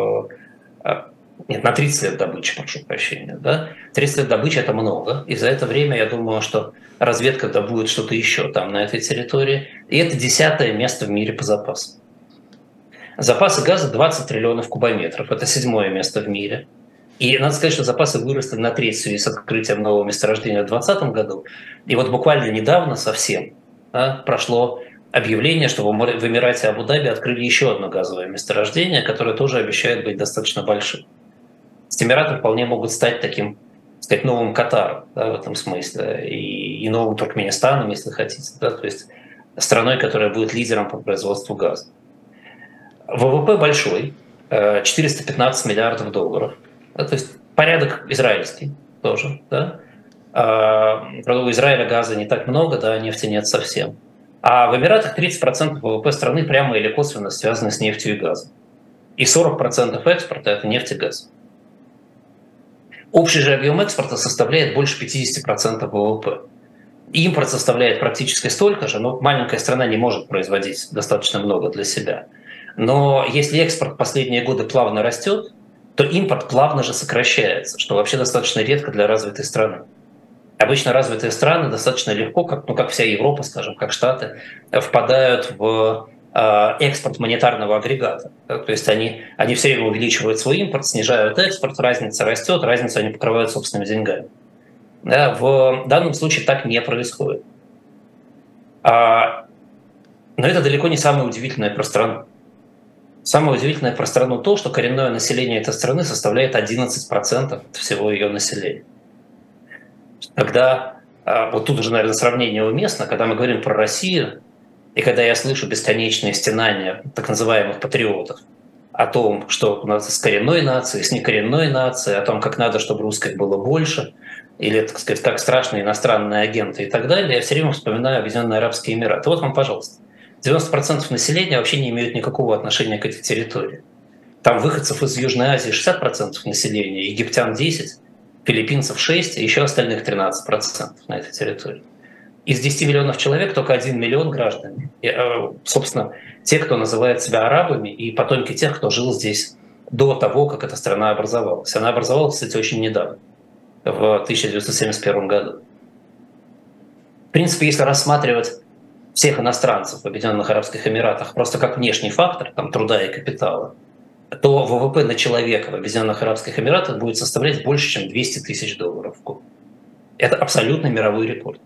Э, Нет, на тридцать лет добычи, прошу прощения. Да? тридцать лет добычи – это много. И за это время, я думаю, что разведка добудет что-то еще там, на этой территории. И это десятое место в мире по запасам. Запасы газа двадцать триллионов кубометров. Это седьмое место в мире. И надо сказать, что запасы выросли на треть в связи с открытием нового месторождения в две тысячи двадцатом году. И вот буквально недавно совсем да, прошло объявление, что в Эмирате Абу-Даби открыли еще одно газовое месторождение, которое тоже обещает быть достаточно большим. Эмираты вполне могут стать таким, так сказать, новым Катаром, да, в этом смысле, и, и новым Туркменистаном, если хотите, да, то есть страной, которая будет лидером по производству газа. ВВП большой, четыреста пятнадцать миллиардов долларов, да, то есть порядок израильский тоже. Да. Правда, у Израиля газа не так много, да, нефти нет совсем. А в Эмиратах тридцать процентов ВВП страны прямо или косвенно связаны с нефтью и газом. И сорок процентов экспорта – это нефть и газ. Общий же объем экспорта составляет больше пятьдесят процентов ВВП. Импорт составляет практически столько же, но маленькая страна не может производить достаточно много для себя. Но если экспорт в последние годы плавно растет, то импорт плавно же сокращается, что вообще достаточно редко для развитой страны. Обычно развитые страны достаточно легко, как, ну, как вся Европа, скажем, как Штаты, впадают в экспорт монетарного агрегата. То есть они, они все время увеличивают свой импорт, снижают экспорт, разница растет, разницу они покрывают собственными деньгами. Да, в данном случае так не происходит. А, но это далеко не самое удивительное про страну. Самое удивительное про страну то, что коренное население этой страны составляет одиннадцать процентов всего ее населения. Когда, вот тут уже, наверное, сравнение уместно, когда мы говорим про Россию, и когда я слышу бесконечные стенания так называемых патриотов о том, что у нас с коренной нацией, с некоренной нацией, о том, как надо, чтобы русских было больше, или, так сказать, как страшные иностранные агенты и так далее, я все время вспоминаю Объединенные Арабские Эмираты. Вот вам, пожалуйста. девяносто процентов населения вообще не имеют никакого отношения к этой территории. Там выходцев из Южной Азии шестьдесят процентов населения, египтян десять процентов, филиппинцев шесть процентов, и еще остальных тринадцать процентов на этой территории. Из десяти миллионов человек только один миллион граждан. И, собственно, те, кто называет себя арабами, и потомки тех, кто жил здесь до того, как эта страна образовалась. Она образовалась, кстати, очень недавно, в тысяча девятьсот семьдесят первом году. В принципе, если рассматривать всех иностранцев в Объединенных Арабских Эмиратах просто как внешний фактор там, труда и капитала, то ВВП на человека в Объединенных Арабских Эмиратах будет составлять больше, чем двести тысяч долларов в год. Это абсолютно мировой рекорд.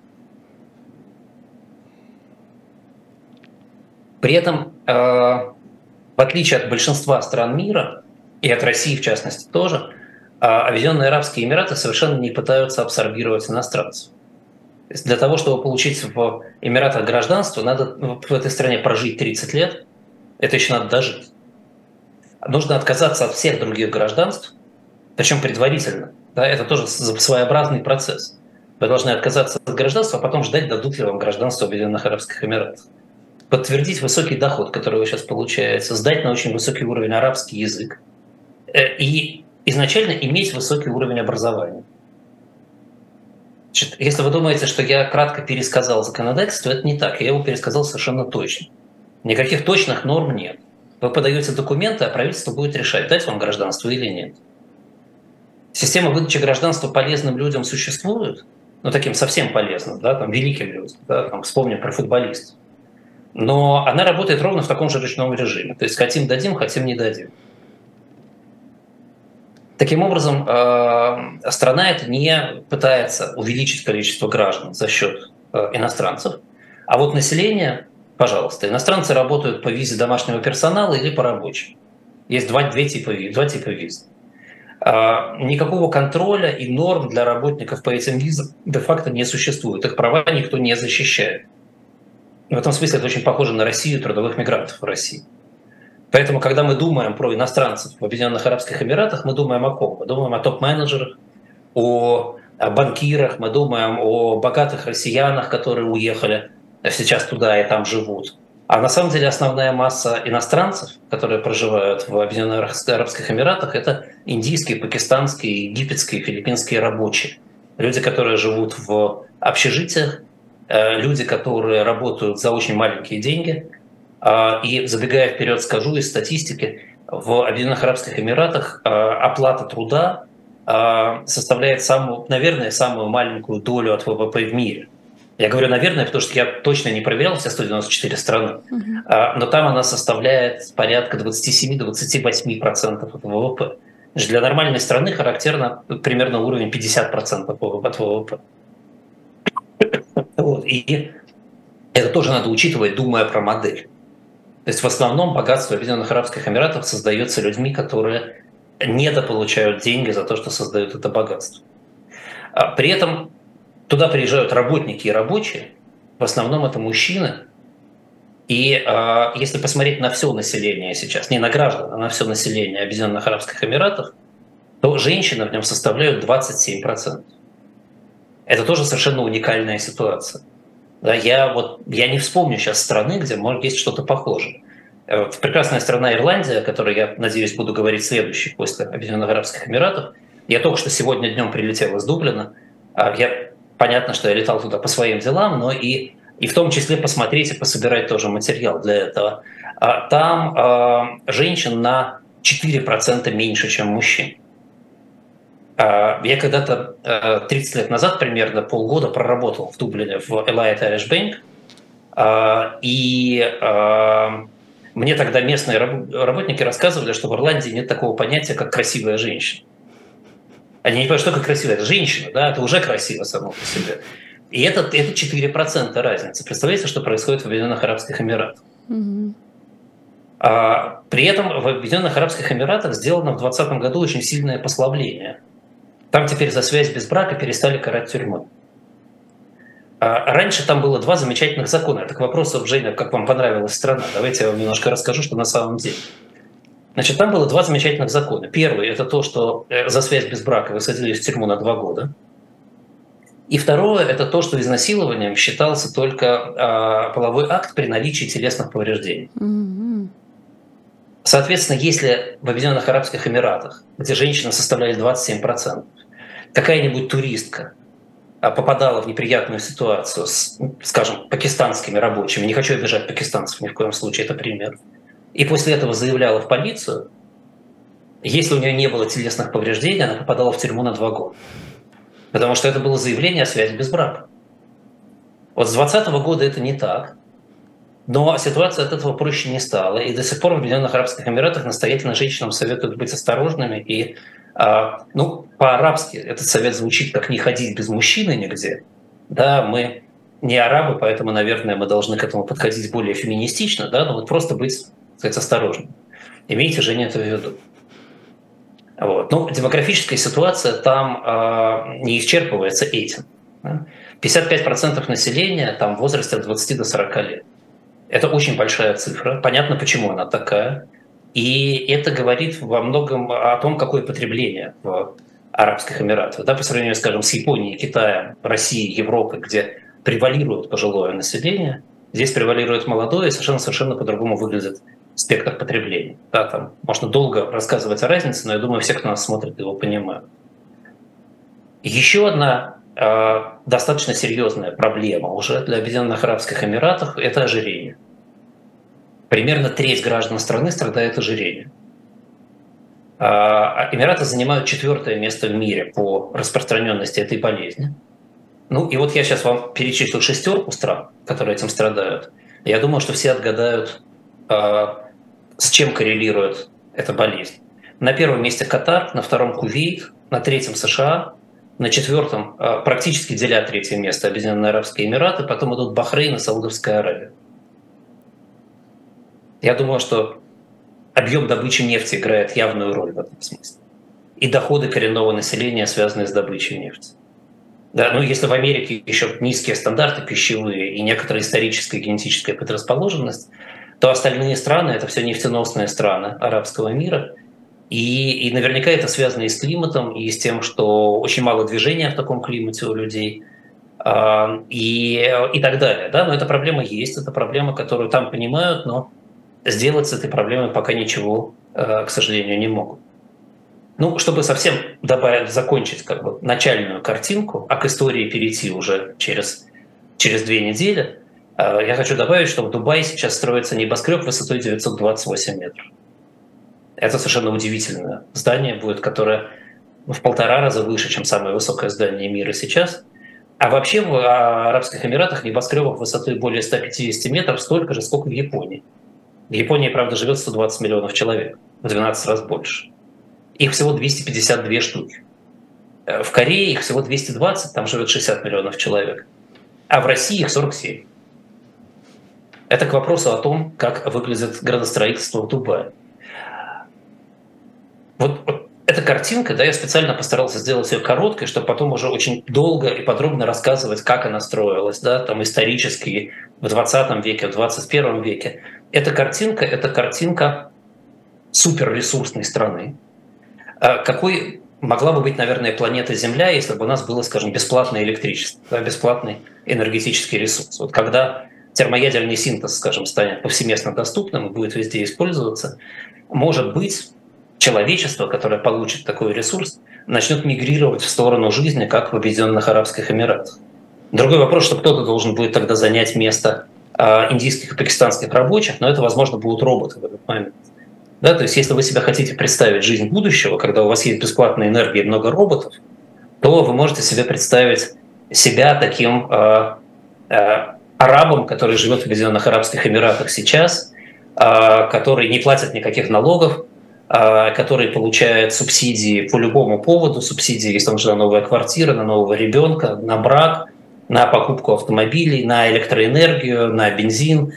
При этом, э, в отличие от большинства стран мира, и от России в частности тоже, э, Объединенные Арабские Эмираты совершенно не пытаются абсорбировать иностранцев. То есть для того, чтобы получить в Эмиратах гражданство, надо в этой стране прожить тридцать лет, это еще надо дожить. Нужно отказаться от всех других гражданств, причем предварительно. Да, это тоже своеобразный процесс. Вы должны отказаться от гражданства, а потом ждать, дадут ли вам гражданство в Объединенных Арабских Эмиратах. Подтвердить высокий доход, который вы сейчас получаете, сдать на очень высокий уровень арабский язык, и изначально иметь высокий уровень образования. Значит, если вы думаете, что я кратко пересказал законодательство, это не так. Я его пересказал совершенно точно. Никаких точных норм нет. Вы подаете документы, а правительство будет решать, дать вам гражданство или нет. Система выдачи гражданства полезным людям существует, ну таким совсем полезным, да, там, великим людям, да, там, вспомним про футболистов. Но она работает ровно в таком же ручном режиме. То есть хотим дадим, хотим не дадим. Таким образом, страна это не пытается увеличить количество граждан за счет иностранцев, а вот население, пожалуйста, иностранцы работают по визе домашнего персонала или по рабочим. Есть два, две типа, два типа виз. Никакого контроля и норм для работников по этим визам де-факто не существует. Их права никто не защищает. В этом смысле это очень похоже на Россию, трудовых мигрантов в России. Поэтому, когда мы думаем про иностранцев в Объединенных Арабских Эмиратах, мы думаем о ком? Мы думаем о топ-менеджерах, о банкирах, мы думаем о богатых россиянах, которые уехали сейчас туда и там живут. А на самом деле основная масса иностранцев, которые проживают в Объединенных Арабских Эмиратах, это индийские, пакистанские, египетские, филиппинские рабочие. Люди, которые живут в общежитиях, люди, которые работают за очень маленькие деньги. И забегая вперед, скажу из статистики, в Объединенных Арабских Эмиратах оплата труда составляет, самую, наверное, самую маленькую долю от вэ вэ пэ в мире. Я говорю, наверное, потому что я точно не проверял все сто девяносто четыре страны, uh-huh. но там она составляет порядка двадцать семь - двадцать восемь процентов от вэ вэ пэ. Для нормальной страны характерно примерно уровень пятьдесят процентов от вэ вэ пэ. Вот. И это тоже надо учитывать, думая про модель. То есть в основном богатство Объединенных Арабских Эмиратов создается людьми, которые недополучают деньги за то, что создают это богатство. При этом туда приезжают работники и рабочие, в основном это мужчины. И э, если посмотреть на все население сейчас, не на граждан, а на все население Объединенных Арабских Эмиратов, то женщины в нем составляют двадцать семь процентов. Это тоже совершенно уникальная ситуация. Да, я, вот, я не вспомню сейчас страны, где может есть что-то похожее. Вот прекрасная страна Ирландия, о которой я, надеюсь, буду говорить следующий после Объединенных Арабских Эмиратов. Я только что сегодня днем прилетел из Дублина. Я, понятно, что я летал туда по своим делам, но и, и в том числе посмотреть и пособирать тоже материал для этого. Там женщин на четыре процента меньше, чем мужчин. Я когда-то тридцать лет назад, примерно полгода, проработал в Дублине в Elite Irish Bank, и мне тогда местные работники рассказывали, что в Ирландии нет такого понятия, как красивая женщина. Они не понимают, что такое красивая. Это женщина, да, это уже красиво само по себе. И это, это четыре процента разницы. Представляете, что происходит в Объединенных Арабских Эмиратах? Mm-hmm. А, при этом в Объединенных Арабских Эмиратах сделано в двадцатом году очень сильное послабление. Там теперь за связь без брака перестали карать тюрьмой. А раньше там было два замечательных закона. Это к вопросу, Женя, как вам понравилась страна. Давайте я вам немножко расскажу, что на самом деле. Значит, там было два замечательных закона. Первый – это то, что за связь без брака вы садились в тюрьму на два года. И второе – это то, что изнасилованием считался только э, половой акт при наличии телесных повреждений. Mm-hmm. Соответственно, если в Объединенных Арабских Эмиратах, где женщины составляли двадцать семь процентов, какая-нибудь туристка попадала в неприятную ситуацию с, скажем, пакистанскими рабочими, не хочу обижать пакистанцев ни в коем случае, это пример, и после этого заявляла в полицию, если у нее не было телесных повреждений, она попадала в тюрьму на два года. Потому что это было заявление о связи без брака. Вот с двадцатого года это не так, но ситуация от этого проще не стала. И до сих пор в Объединенных Арабских Эмиратах настоятельно женщинам советуют быть осторожными. И а, ну, по-арабски этот совет звучит как «не ходить без мужчины нигде». Да, мы не арабы, поэтому, наверное, мы должны к этому подходить более феминистично, да, но вот просто быть, так сказать, осторожным. Имейте, Женя, это в виду. Вот. Ну, демографическая ситуация там э, не исчерпывается этим. Да? пятьдесят пять процентов населения там в возрасте от двадцати до сорока лет. Это очень большая цифра. Понятно, почему она такая. И это говорит во многом о том, какое потребление в Арабских Эмиратах. Да, по сравнению, скажем, с Японией, Китаем, Россией, Европой, где превалирует пожилое население, здесь превалирует молодое, и совершенно, совершенно по-другому выглядит спектр потребления. Да, там можно долго рассказывать о разнице, но я думаю, все, кто нас смотрит, его понимают. Еще одна э, достаточно серьезная проблема уже для Объединенных Арабских Эмиратов – это ожирение. Примерно треть граждан страны страдает ожирением. Эмираты занимают четвертое место в мире по распространенности этой болезни. Ну и вот я сейчас вам перечислил шестерку стран, которые этим страдают. Я думаю, что все отгадают, с чем коррелирует эта болезнь. На первом месте Катар, на втором Кувейт, на третьем США, на четвертом практически делят третье место Объединенные Арабские Эмираты, потом идут Бахрейн и Саудовская Аравия. Я думаю, что объем добычи нефти играет явную роль в этом смысле. И доходы коренного населения, связанные с добычей нефти. Да, ну, если в Америке еще низкие стандарты пищевые и некоторая историческая и генетическая предрасположенность, то остальные страны — это все нефтеносные страны арабского мира. И, и наверняка это связано и с климатом, и с тем, что очень мало движения в таком климате у людей, э, и, и так далее. Да? Но эта проблема есть, это проблема, которую там понимают, но сделать с этой проблемой пока ничего, к сожалению, не могут. Ну, чтобы совсем добавить, закончить как бы начальную картинку, а к истории перейти уже через, через две недели, я хочу добавить, что в Дубае сейчас строится небоскреб высотой девятьсот двадцать восемь метров. Это совершенно удивительное здание будет, которое в полтора раза выше, чем самое высокое здание мира сейчас. А вообще в Арабских Эмиратах небоскребов высотой более ста пятидесяти метров столько же, сколько в Японии. В Японии, правда, живет сто двадцать миллионов человек, в двенадцать раз больше. Их всего двести пятьдесят две штуки. В Корее их всего двести двадцать, там живет шестьдесят миллионов человек. А в России их сорок семь. Это к вопросу о том, как выглядит градостроительство в Дубае. Вот, вот эта картинка, да, я специально постарался сделать ее короткой, чтобы потом уже очень долго и подробно рассказывать, как она строилась, да, там исторически в двадцатом веке, в двадцать первом веке. Эта картинка — это картинка суперресурсной страны. Какой могла бы быть, наверное, планета Земля, если бы у нас было, скажем, бесплатное электричество, да, бесплатный энергетический ресурс. Вот когда термоядерный синтез, скажем, станет повсеместно доступным и будет везде использоваться, может быть, человечество, которое получит такой ресурс, начнет мигрировать в сторону жизни, как в Объединенных Арабских Эмиратах. Другой вопрос, что кто-то должен будет тогда занять место индийских и пакистанских рабочих, но это, возможно, будут роботы в этот момент. Да, то есть если вы себе хотите представить жизнь будущего, когда у вас есть бесплатная энергия и много роботов, то вы можете себе представить себя таким э, э, арабом, который живет в Объединенных Арабских Эмиратах сейчас, э, который не платит никаких налогов, э, который получает субсидии по любому поводу, субсидии, если нужна новая квартира, на нового ребенка, на брак, на покупку автомобилей, на электроэнергию, на бензин.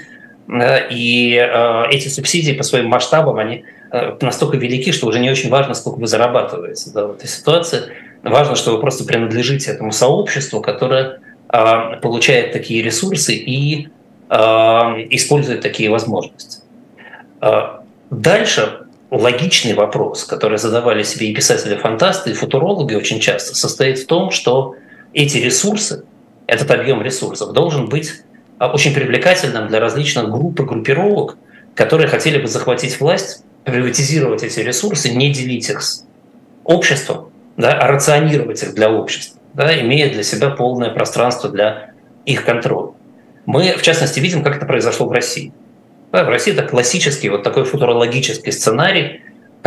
И э, эти субсидии по своим масштабам, они э, настолько велики, что уже не очень важно, сколько вы зарабатываете, да, в этой ситуации. Важно, что вы просто принадлежите этому сообществу, которое э, получает такие ресурсы и э, использует такие возможности. Э, дальше логичный вопрос, который задавали себе и писатели-фантасты, и футурологи очень часто, состоит в том, что эти ресурсы, этот объем ресурсов должен быть очень привлекательным для различных групп и группировок, которые хотели бы захватить власть, приватизировать эти ресурсы, не делить их с обществом, да, а рационировать их для общества, да, имея для себя полное пространство для их контроля. Мы, в частности, видим, как это произошло в России. Да, в России это классический вот такой футурологический сценарий,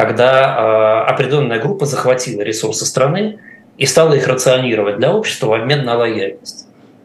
когда э, определенная группа захватила ресурсы страны и стала их рационировать для общества в обмен на лояльность.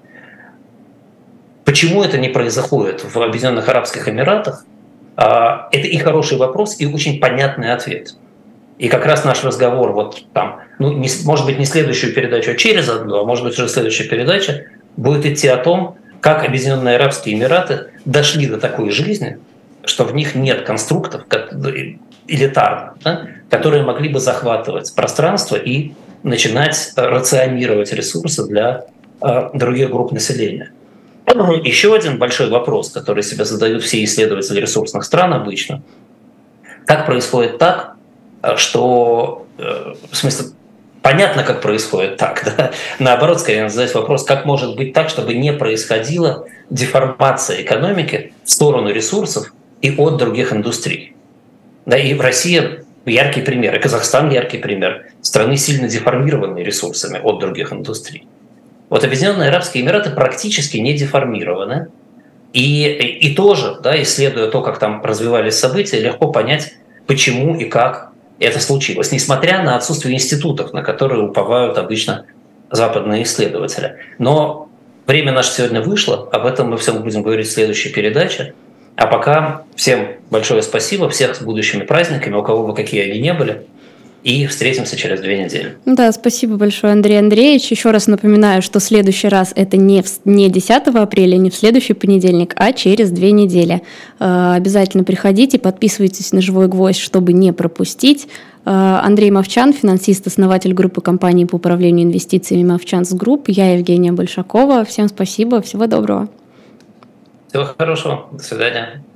Почему это не происходит в Объединенных Арабских Эмиратах? Это и хороший вопрос, и очень понятный ответ. И как раз наш разговор, вот там, ну, не, может быть, не следующую передачу, а через одну, а может быть, уже следующая передача, будет идти о том, как Объединенные Арабские Эмираты дошли до такой жизни, что в них нет конструктов элитарных, да, которые могли бы захватывать пространство и начинать рационировать ресурсы для э, других групп населения. Еще один большой вопрос, который себе задают все исследователи ресурсных стран обычно. Как происходит так, что... В смысле, понятно, как происходит так. Да? Наоборот, скорее задать вопрос, как может быть так, чтобы не происходила деформация экономики в сторону ресурсов и от других индустрий. Да, и в России яркий пример, и Казахстан яркий пример. Страны, сильно деформированные ресурсами от других индустрий. Вот Объединенные Арабские Эмираты практически не деформированы. И, и тоже, да, исследуя то, как там развивались события, легко понять, почему и как это случилось, несмотря на отсутствие институтов, на которые уповают обычно западные исследователи. Но время наше сегодня вышло, об этом мы всем будем говорить в следующей передаче. А пока всем большое спасибо, всех с будущими праздниками, у кого бы какие они ни были. И встретимся через две недели. Да, спасибо большое, Андрей Андреевич. Еще раз напоминаю, что в следующий раз это не, в, не десятого апреля, не в следующий понедельник, а через две недели. Э, обязательно приходите, подписывайтесь на «Живой гвоздь», чтобы не пропустить. Э, Андрей Мовчан, финансист, основатель группы компаний по управлению инвестициями «Мовчанс Групп». Я Евгения Большакова. Всем спасибо, всего доброго. Всего хорошего, до свидания.